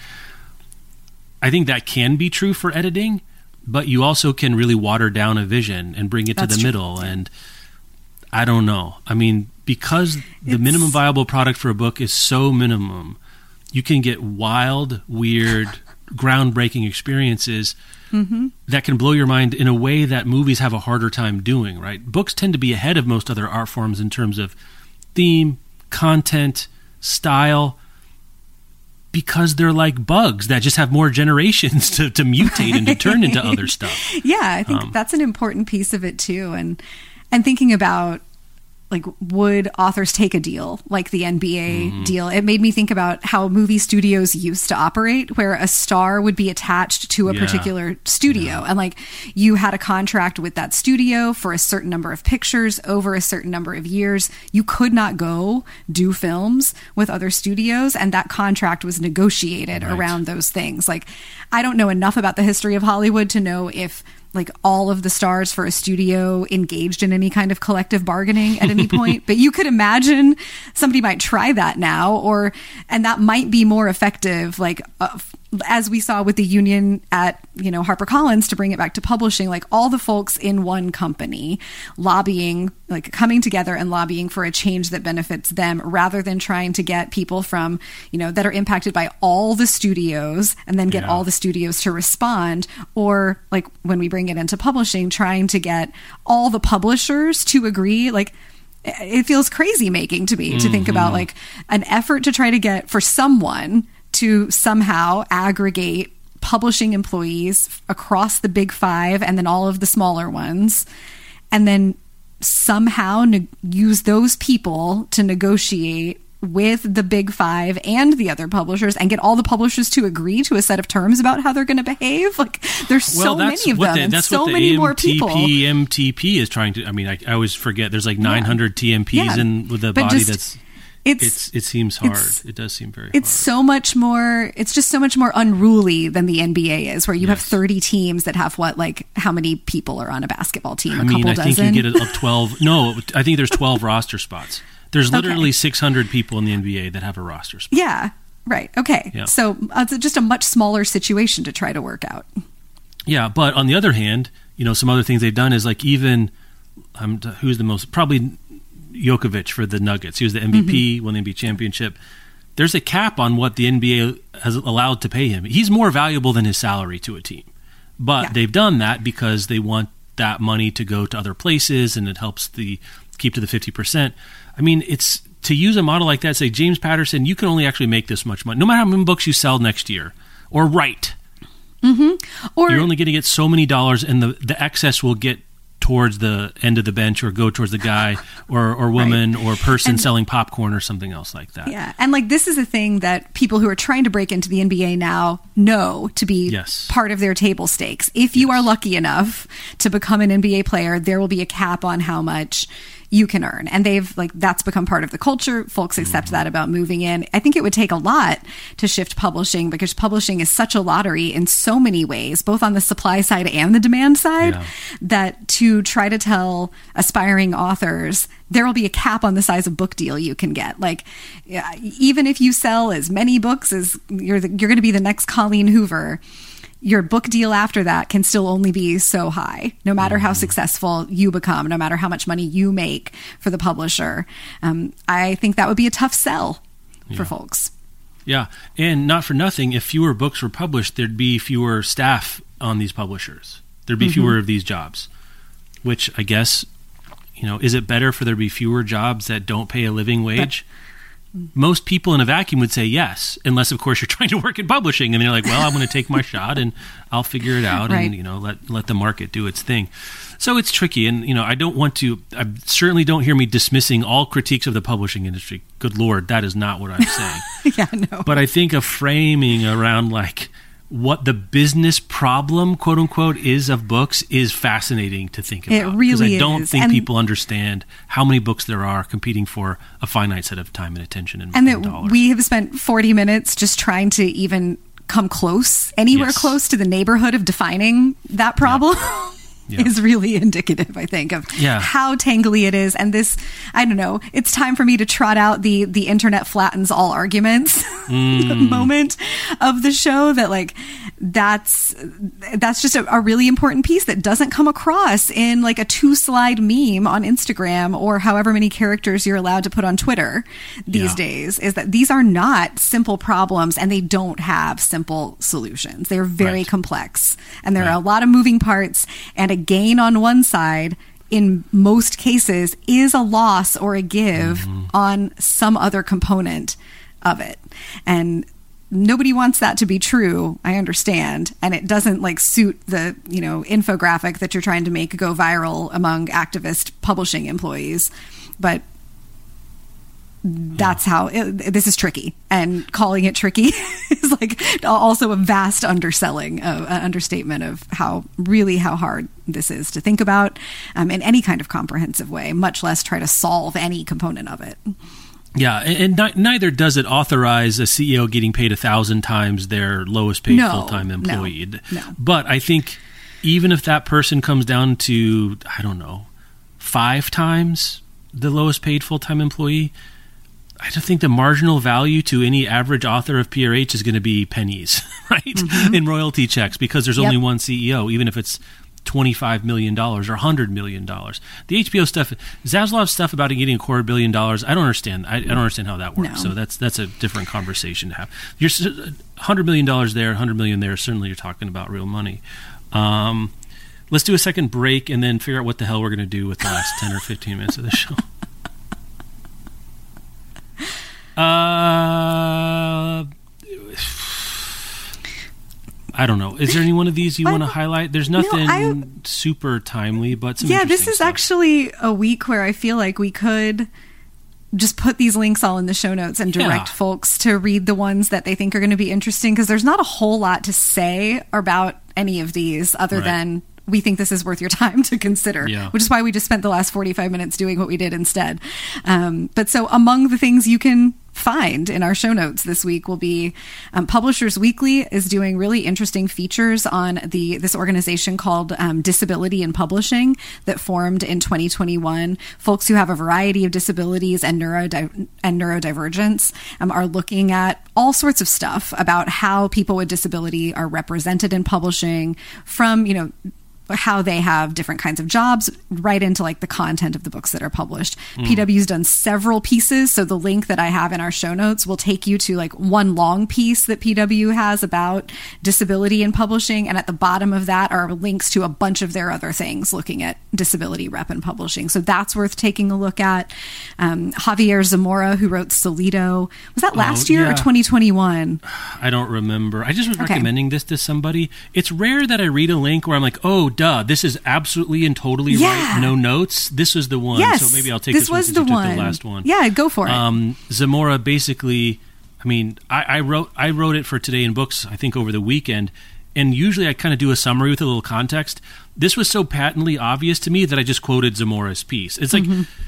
I think that can be true for editing, but you also can really water down a vision and bring it to the middle. And I don't know. I mean, because the minimum viable product for a book is so minimum, you can get wild, weird, groundbreaking experiences that can blow your mind in a way that movies have a harder time doing, right? Books tend to be ahead of most other art forms in terms of theme, content, style, because they're like bugs that just have more generations to mutate and to turn into other stuff. Yeah, I think that's an important piece of it too. And thinking about, like, would authors take a deal like the NBA deal? It made me think about how movie studios used to operate, where a star would be attached to a particular studio. And like, you had a contract with that studio for a certain number of pictures over a certain number of years. You could not go do films with other studios, and that contract was negotiated around those things. Like, I don't know enough about the history of Hollywood to know if like all of the stars for a studio engaged in any kind of collective bargaining at any point. But you could imagine somebody might try that now, and that might be more effective, like as we saw with the union at, HarperCollins, to bring it back to publishing, like all the folks in one company lobbying, like coming together and lobbying for a change that benefits them, rather than trying to get people from, that are impacted by all the studios and then get all the studios to respond. Or like when we bring it into publishing, trying to get all the publishers to agree. Like, it feels crazy making to me to think about like an effort to try to get for someone to somehow aggregate publishing employees across the big five and then all of the smaller ones, and then somehow use those people to negotiate with the big five and the other publishers and get all the publishers to agree to a set of terms about how they're going to behave. Like, there's so many of them, and so many more people. MTP is trying to. I mean, I always forget. There's like 900 TMPs in with a body that's. It seems hard. It does seem very hard. It's so much more. It's just so much more unruly than the NBA is, where you have 30 teams that have how many people are on a basketball team? I think you get a 12. No, I think there's 12 roster spots. There's literally 600 people in the NBA that have a roster spot. Yeah. Right. Okay. Yeah. So it's just a much smaller situation to try to work out. Yeah, but on the other hand, some other things they've done is like even who's the most probably. Jokovic for the Nuggets. He was the MVP, won the NBA championship. There's a cap on what the NBA has allowed to pay him. He's more valuable than his salary to a team. But they've done that because they want that money to go to other places, and it helps keep to the 50%. I mean, it's to use a model like that, say, James Patterson, you can only actually make this much money, no matter how many books you sell next year, or write. Or you're only going to get so many dollars, and the excess will get towards the end of the bench or go towards the guy or woman or person selling popcorn or something else like that. Yeah. And like, this is a thing that people who are trying to break into the NBA now know to be part of their table stakes. If you are lucky enough to become an NBA player, there will be a cap on how much you can earn. And that's become part of the culture. Folks accept that about moving in. I think it would take a lot to shift publishing, because publishing is such a lottery in so many ways, both on the supply side and the demand side, that to try to tell aspiring authors, there will be a cap on the size of book deal you can get. Like, even if you sell as many books as you're going to be the next Colleen Hoover, your book deal after that can still only be so high, no matter how successful you become, no matter how much money you make for the publisher. I think that would be a tough sell for folks. Yeah. And not for nothing, if fewer books were published, there'd be fewer staff on these publishers. There'd be fewer of these jobs, which I guess, is it better for there to be fewer jobs that don't pay a living wage? Most people in a vacuum would say yes, unless, of course, you're trying to work in publishing and they're like, well, I'm going to take my shot and I'll figure it out and, let the market do its thing. So it's tricky. And, I certainly don't hear me dismissing all critiques of the publishing industry. Good Lord, that is not what I'm saying. No. But I think a framing around like what the business problem, quote unquote, is of books is fascinating to think about. It really is. Because I don't think people understand how many books there are competing for a finite set of time and attention and that dollars. We have spent 40 minutes just trying to even come anywhere close to the neighborhood of defining that problem. Is really indicative, I think, of how tangly it is. And this, I don't know, it's time for me to trot out the internet flattens all arguments moment of the show, that like, that's just a really important piece that doesn't come across in like a 2-slide meme on Instagram or however many characters you're allowed to put on Twitter these days, is that these are not simple problems and they don't have simple solutions. They're very complex, and there are a lot of moving parts, and a gain on one side in most cases is a loss or a give on some other component of it. And nobody wants that to be true, I understand. And it doesn't like suit the, infographic that you're trying to make go viral among activist publishing employees. But that's how this is tricky, and calling it tricky is like also a vast understatement of how hard this is to think about in any kind of comprehensive way, much less try to solve any component of it. Yeah, and neither does it authorize a CEO getting paid 1,000 times their lowest paid full-time employee. No. But I think even if that person comes down to, 5 times the lowest paid full-time employee, I don't think the marginal value to any average author of PRH is going to be pennies, right? In royalty checks, because there's only one CEO, even if it's $25 million or $100 million. The HBO stuff, Zaslav's stuff about getting $250 million, I don't understand. I don't understand how that works. No. So that's a different conversation to have. You're $100 million there, $100 million there. Certainly, you're talking about real money. Let's do a second break and then figure out what the hell we're going to do with the last 10 or 15 minutes of the show. I don't know. Is there any one of these you want to highlight? There's nothing super timely, but some this is stuff. Actually a week where I feel like we could just put these links all in the show notes and direct folks to read the ones that they think are going to be interesting, because there's not a whole lot to say about any of these other than we think this is worth your time to consider, which is why we just spent the last 45 minutes doing what we did instead. But so among the things you can find in our show notes this week will be Publishers Weekly is doing really interesting features on this organization called Disability in Publishing that formed in 2021. Folks who have a variety of disabilities and neurodivergence are looking at all sorts of stuff about how people with disability are represented in publishing, from, how they have different kinds of jobs, right into like the content of the books that are published. PW's done several pieces, so the link that I have in our show notes will take you to like one long piece that PW has about disability in publishing, and at the bottom of that are links to a bunch of their other things looking at disability rep in publishing. So that's worth taking a look at. Javier Zamora, who wrote Solito, was that last year or 2021? I don't remember. I just was recommending this to somebody. It's rare that I read a link where I'm like, oh, duh, this is absolutely and totally right. No notes. This was the one. Yes, so maybe I'll take this one since you took the last one. Yeah, go for it. Zamora basically, I mean, I wrote it for Today in Books, I think over the weekend, and usually I kind of do a summary with a little context. This was so patently obvious to me that I just quoted Zamora's piece. It's like,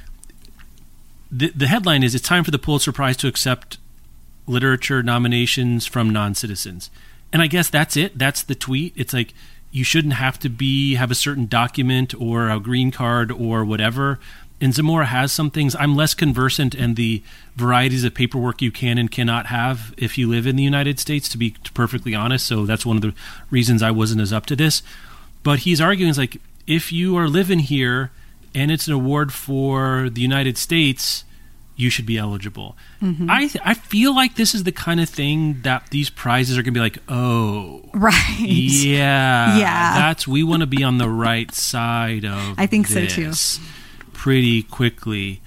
the headline is, it's time for the Pulitzer Prize to accept literature nominations from non-citizens. And I guess that's it. That's the tweet. It's like, you shouldn't have to have a certain document or a green card or whatever. And Zamora has some things. I'm less conversant in the varieties of paperwork you can and cannot have if you live in the United States, to be perfectly honest. So that's one of the reasons I wasn't as up to this. But he's arguing, it's like, if you are living here and it's an award for the United States, you should be eligible. I feel like this is the kind of thing that these prizes are going to be like, oh, right, yeah. We want to be on the right side of. I think this so too. Pretty quickly.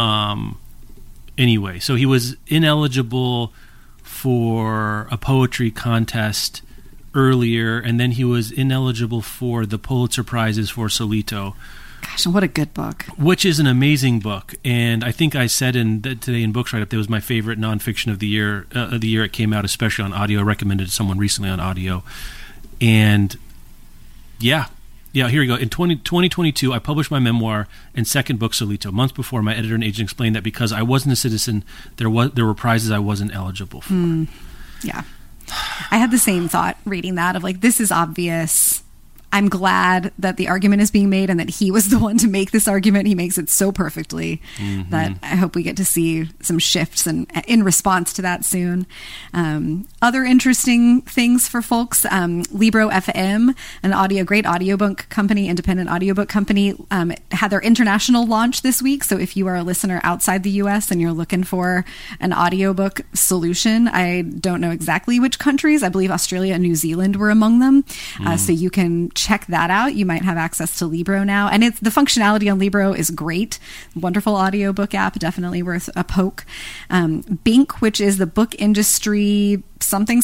Anyway, so he was ineligible for a poetry contest earlier, and then he was ineligible for the Pulitzer Prizes for Solito. Gosh, what a good book. Which is an amazing book. And I think I said Today in Books write-up that it was my favorite nonfiction of the year it came out, especially on audio. I recommended to someone recently on audio. And yeah, here we go. In 2022, I published my memoir and second book, Solito. Months before, my editor and agent explained that because I wasn't a citizen, there were prizes I wasn't eligible for. Yeah. I had the same thought reading that of like, this is obvious. I'm glad that the argument is being made and that he was the one to make this argument. He makes it so perfectly that I hope we get to see some shifts in response to that soon. Other interesting things for folks, Libro FM, an great audiobook company, independent audiobook company, had their international launch this week. So if you are a listener outside the US and you're looking for an audiobook solution, I don't know exactly which countries. I believe Australia and New Zealand were among them. So you can check that out. You might have access to Libro now. And the functionality on Libro is great. Wonderful audiobook app, definitely worth a poke. Bink, which is the book industry something.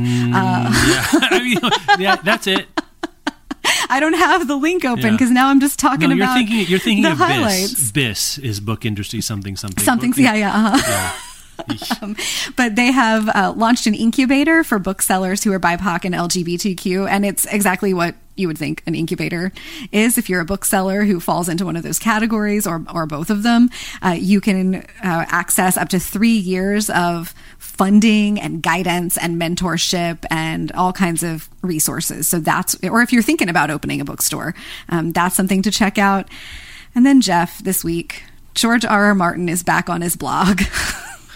Yeah, that's it. I don't have the link open because now I'm just talking about you're thinking the of highlights. BIS is book industry something. Yeah. But they have launched an incubator for booksellers who are BIPOC and LGBTQ, and it's exactly what you would think an incubator is. If you're a bookseller who falls into one of those categories or both of them, you can access up to 3 years of funding and guidance and mentorship and all kinds of resources. So or if you're thinking about opening a bookstore, that's something to check out. And then Jeff, this week, George R.R. Martin is back on his blog.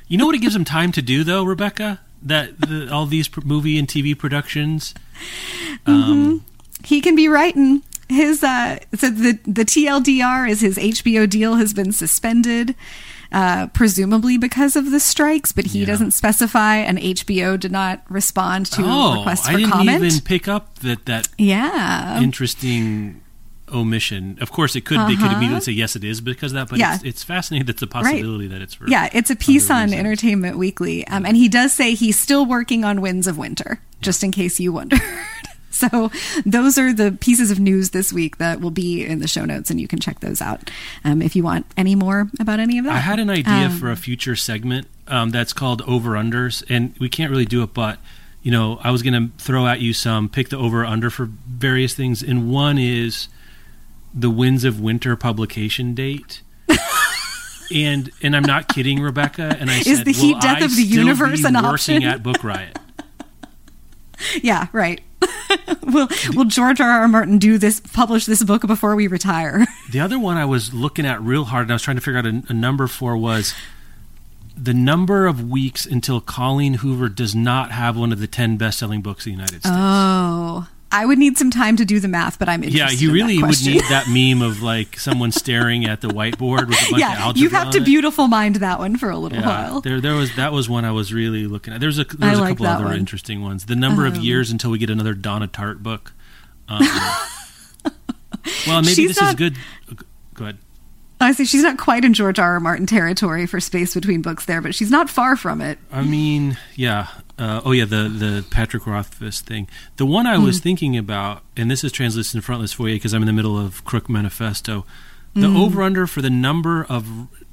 You know what it gives him time to do, though, Rebecca? All these movie and TV productions. He can be writing. His so the TLDR is his HBO deal has been suspended, presumably because of the strikes, but he doesn't specify, and HBO did not respond to requests for comment. I didn't even pick up that interesting omission. Of course, they could immediately say, yes, it is because of that, but it's fascinating that's a possibility that it's for it's a piece on Entertainment Weekly. And he does say he's still working on Winds of Winter, just in case you wondered. So those are the pieces of news this week that will be in the show notes, and you can check those out if you want any more about any of that. I had an idea for a future segment that's called Over-Unders, and we can't really do it, but I was going to throw at you pick the over-under for various things, and one is the Winds of Winter publication date. and I'm not kidding, Rebecca. And I said, is the heat death of the universe an option? Working at Book Riot. Yeah, right. Will George R.R. Martin publish this book before we retire? The other one I was looking at real hard, and I was trying to figure out a number for, was the number of weeks until Colleen Hoover does not have one of the 10 best-selling books in the United States. Oh, I would need some time to do the math, but I'm interested. Yeah, you really would need that meme of like someone staring at the whiteboard with a bunch of algebra. You have to beautiful mind that one for a little while. That was one I was really looking at. There's a couple other interesting ones. The number of years until we get another Donna Tartt book. Well, maybe this is good. Go ahead. I say she's not quite in George R.R. Martin territory for space between books there, but she's not far from it. I mean, yeah. The Patrick Rothfuss thing. The one I was thinking about, and this is translated in Frontlist for you because I'm in the middle of Crook Manifesto, the over-under for the number of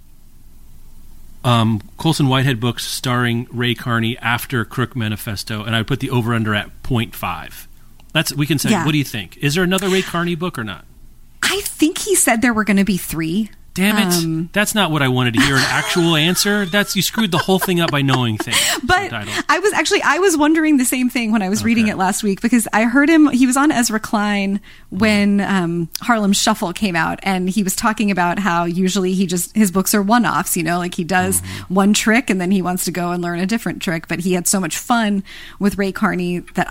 Colson Whitehead books starring Ray Carney after Crook Manifesto, and I put the over-under at 0.5. We can say, what do you think? Is there another Ray Carney book or not? I think he said there were going to be 3. Damn it. That's not what I wanted to hear, an actual answer. You screwed the whole thing up by knowing things. But I was wondering the same thing when I was reading it last week, because I heard he was on Ezra Klein when Harlem Shuffle came out, and he was talking about how usually his books are one-offs, like he does one trick and then he wants to go and learn a different trick, but he had so much fun with Ray Carney that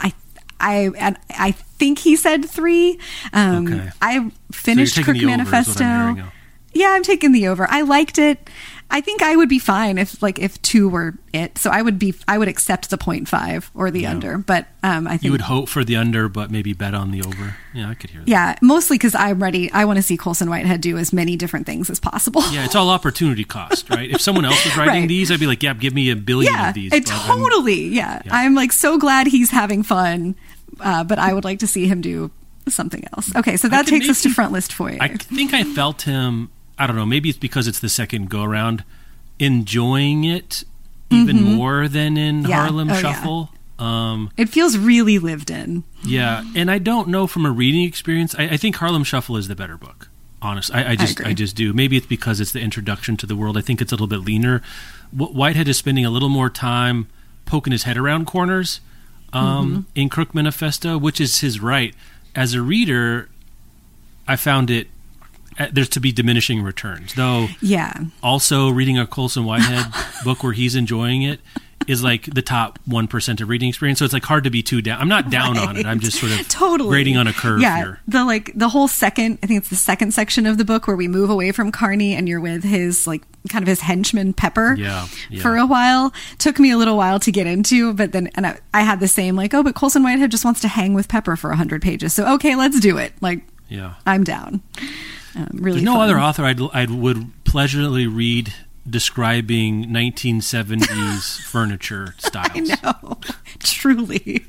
I think he said 3. I finished Crook Manifesto. Yeah, I'm taking the over. I liked it. I think I would be fine if 2 were it. So I would accept the 0.5 or the under. But I think you would hope for the under, but maybe bet on the over. Yeah, I could hear that. Yeah, mostly because I'm ready. I want to see Colson Whitehead do as many different things as possible. Yeah, it's all opportunity cost, right? If someone else was writing these, I'd be like, yeah, give me 1 billion of these. Totally. I'm like so glad he's having fun, but I would like to see him do something else. Okay, so that takes us to Frontlist for you. I think I felt him. I don't know, maybe it's because it's the second go-around, enjoying it even more than in Harlem Shuffle. Yeah. It feels really lived in. Yeah, and I don't know from a reading experience, I think Harlem Shuffle is the better book, honestly. I just do. Maybe it's because it's the introduction to the world. I think it's a little bit leaner. Whitehead is spending a little more time poking his head around corners in Crook Manifesto, which is his right. As a reader, I found it there's to be diminishing returns, though. Yeah. Also, reading a Colson Whitehead book where he's enjoying it is like the top 1% of reading experience. So it's like hard to be too down. I'm not down on it. I'm just sort of grading on a curve here. The whole second, I think it's the second section of the book where we move away from Carney and you're with his kind of his henchman Pepper for a while. Took me a little while to get into, but then I had the same but Colson Whitehead just wants to hang with Pepper for 100 pages. So okay, let's do it. I'm down. Really There's no other author I would pleasurably read describing 1970s furniture styles. I know. Truly.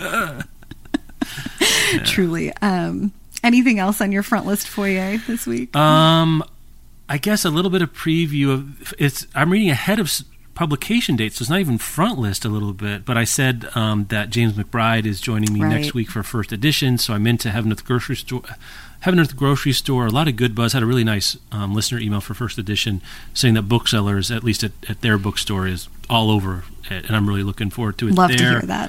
Truly. Anything else on your front list foyer this week? I guess a little bit of preview of I'm reading ahead of publication dates, so it's not even front list a little bit, but I said that James McBride is joining me next week for first edition, so I'm into Heaven at the Grocery Store. A lot of good buzz. Had a really nice listener email for first edition saying that booksellers, at least at their bookstore, is all over it, and I'm really looking forward to it. Love to hear that.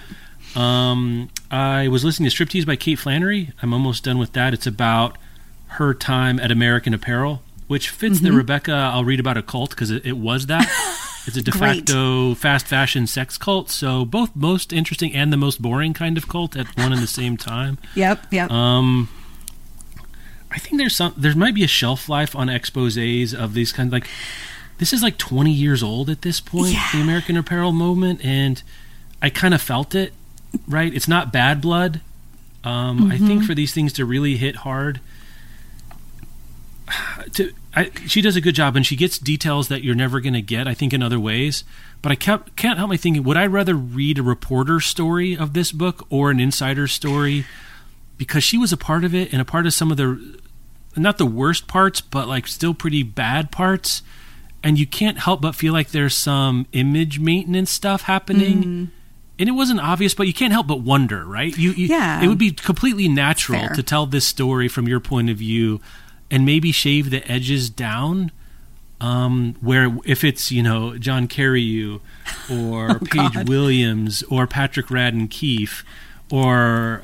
I was listening to Striptease by Kate Flannery. I'm almost done with that. It's about her time at American Apparel, which fits the Rebecca I'll read about a cult, because it was that. It's a de facto fast fashion sex cult. So both most interesting and the most boring kind of cult at one and the same time. Yep. I think there might be a shelf life on exposés of these kinds. Like, this is like 20 years old at this point, the American Apparel movement, and I kind of felt it. Right, it's not bad blood. I think for these things to really hit hard, she does a good job, and she gets details that you're never going to get, I think, in other ways. But I can't help my thinking, would I rather read a reporter story of this book or an insider story? Because she was a part of it and a part of some of the, not the worst parts, but like still pretty bad parts. And you can't help but feel like there's some image maintenance stuff happening. And it wasn't obvious, but you can't help but wonder, right? It would be completely natural to tell this story from your point of view and maybe shave the edges down, where if it's, John Carreyrou or Paige Williams or Patrick Radden Keefe or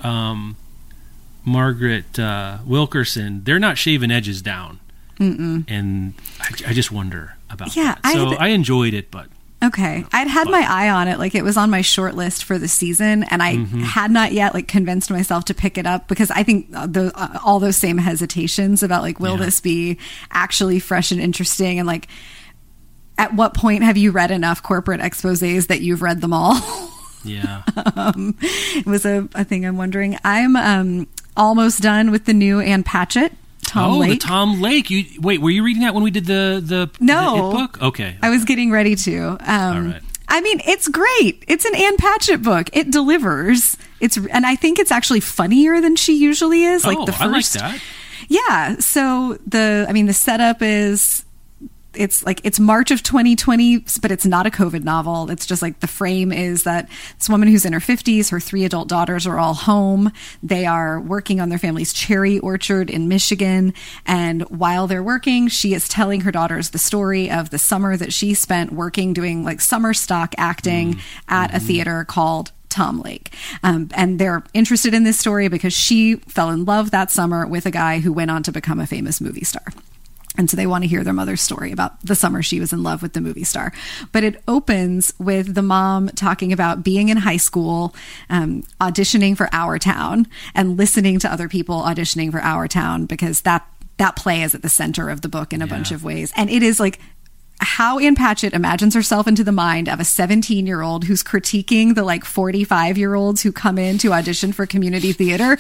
Margaret Wilkerson, they're not shaving edges down. And I just wonder about that. I enjoyed it, but... Okay. I'd had my eye on it. Like, it was on my short list for the season, and I had not yet convinced myself to pick it up, because I think all those same hesitations about will this be actually fresh and interesting, and at what point have you read enough corporate exposés that you've read them all? Yeah. It was a thing I'm wondering. I'm almost done with the new Ann Patchett. Tom Lake. The Tom Lake. Wait, were you reading that when we did the It book? Okay. I was getting ready to. All right. I mean, it's great. It's an Ann Patchett book. It delivers. And I think it's actually funnier than she usually is. The first. I like that. Yeah. So the setup is, it's March of 2020, but it's not a COVID novel. It's just the frame is that this woman who's in her 50s, her 3 adult daughters are all home. They are working on their family's cherry orchard in Michigan. And while they're working, she is telling her daughters the story of the summer that she spent working, doing summer stock acting at a theater called Tom Lake. And they're interested in this story because she fell in love that summer with a guy who went on to become a famous movie star. And so they want to hear their mother's story about the summer she was in love with the movie star. But it opens with the mom talking about being in high school, auditioning for Our Town, and listening to other people auditioning for Our Town, because that play is at the center of the book in a bunch of ways. And it is how Ann Patchett imagines herself into the mind of a 17-year-old who's critiquing the 45-year-olds who come in to audition for community theater.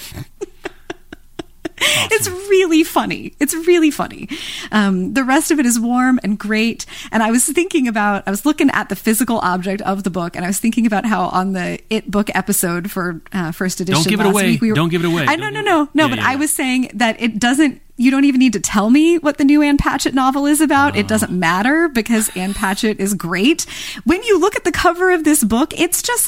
Awesome. It's really funny. The rest of it is warm and great. And I was looking at the physical object of the book, and I was thinking about how on the It book episode for first edition. Don't give it away. Don't give it away. No. I was saying that you don't even need to tell me what the new Ann Patchett novel is about. It doesn't matter, because Ann Patchett is great. When you look at the cover of this book, it's just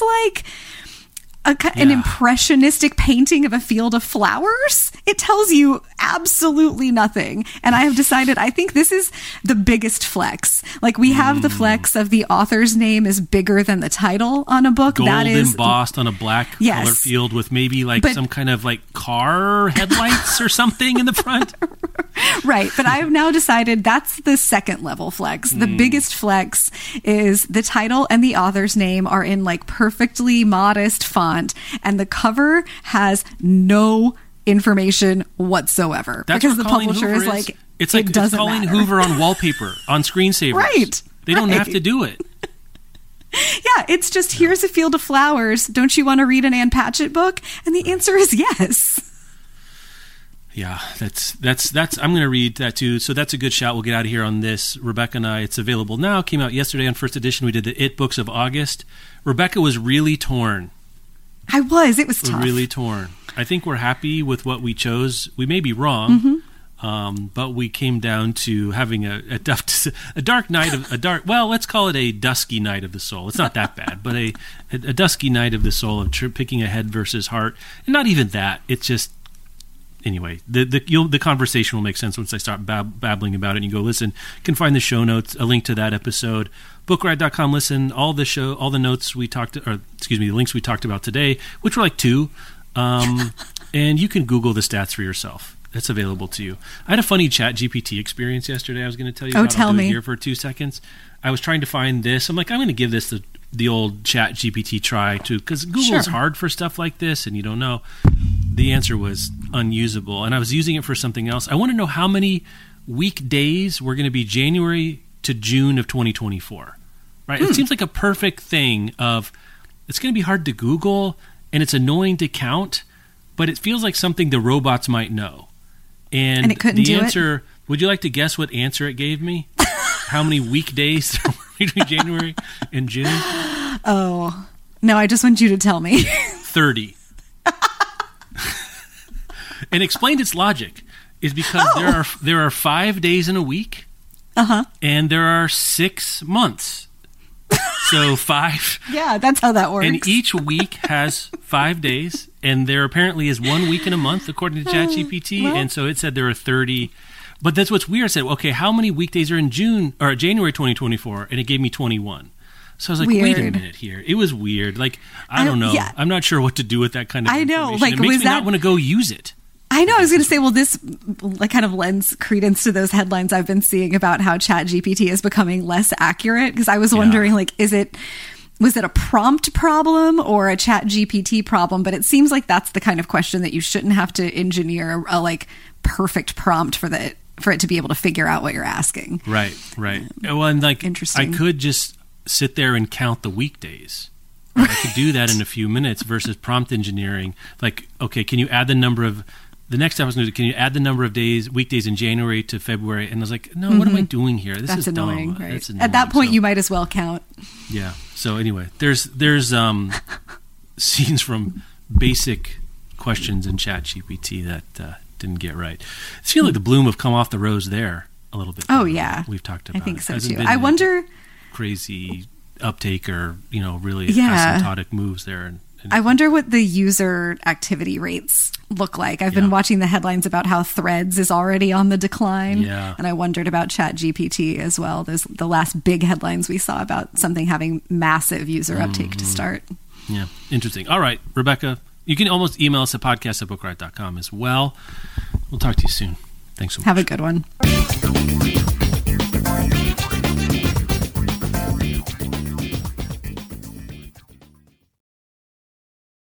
an impressionistic painting of a field of flowers. It tells you absolutely nothing. And I have decided, I think this is the biggest flex. We have the flex of the author's name is bigger than the title on a book. Gold that is embossed on a black color field with maybe some kind of car headlights or something in the front. Right. But I have now decided that's the second level flex. The biggest flex is the title and the author's name are in perfectly modest font, and the cover has no information whatsoever. That's because what the Colleen publisher Hoover is it's it's Colleen Hoover on wallpaper, on screensavers. Right. They don't have to do it. Yeah, it's just, here's a field of flowers. Don't you want to read an Ann Patchett book? And the answer is yes. Yeah, that's I'm going to read that too. So that's a good shout. We'll get out of here on this. Rebecca and I, it's available now. Came out yesterday on first edition. We did the It Books of August. Rebecca was really torn. It was tough. Really torn. I think we're happy with what we chose. We may be wrong, but we came down to having a dark night of a dark. Well, let's call it a dusky night of the soul. It's not that bad, but a dusky night of the soul of picking a head versus heart, and not even that. It's just. Anyway, the conversation will make sense once I start babbling about it and you go listen. You can find the show notes, a link to that episode, bookride.com. Listen, all the notes we talked, the links we talked about today, which were 2, and you can Google the stats for yourself. It's available to you. I had a funny ChatGPT experience yesterday. I was going to tell you about. Tell me. Here for 2 seconds. I was trying to find this. I'm like, I'm going to give this the old ChatGPT try too, because Google's hard for stuff like this, and you don't know. The answer was unusable, and I was using it for something else. I want to know how many weekdays were going to be January to June of 2024. Right? It seems like a perfect thing of it's going to be hard to Google and it's annoying to count, but it feels like something the robots might know. And it couldn't do answer, would you like to guess what answer it gave me? How many weekdays there were between January and June? Oh, no, I just want you to tell me. 30. And explained its logic is because there are 5 days in a week, and there are 6 months. So 5. Yeah, that's how that works. And each week has 5 days, and there apparently is 1 week in a month, according to ChatGPT. And so it said there are 30. But that's what's weird. I said, okay, how many weekdays are in January 2024? And it gave me 21. So I was like, wait a minute here. It was weird. Like, I don't know. Yeah. I'm not sure what to do with that kind of information. I know. Like, it makes me not want to go use it. I know. I was going to say, well, this kind of lends credence to those headlines I've been seeing about how ChatGPT is becoming less accurate. Because I was wondering, like, was it a prompt problem or a ChatGPT problem? But it seems like that's the kind of question that you shouldn't have to engineer a like perfect prompt for it to be able to figure out what you're asking. Right. Well, and like, I could just sit there and count the weekdays. Right? I could do that in a few minutes versus prompt engineering. Like, okay, can you add the number of the next step I was going to do, can you add the number of weekdays in January to February? And I was like, no, what am I doing here? That's annoying, dumb. Right? That's annoying. At that point, you might as well count. Yeah. So anyway, there's scenes from basic questions in ChatGPT that didn't get right. It feels like the bloom have come off the rose there a little bit. Oh, yeah. We've talked about it. I think so, too. I wonder... Crazy uptake or, really asymptotic moves there. I wonder what the user activity rates look like. I've been watching the headlines about how Threads is already on the decline. Yeah. And I wondered about ChatGPT as well. There's the last big headlines we saw about something having massive user uptake to start. Yeah. Interesting. All right, Rebecca, you can almost email us at podcast@bookriot.com as well. We'll talk to you soon. Thanks so much. Have a good one.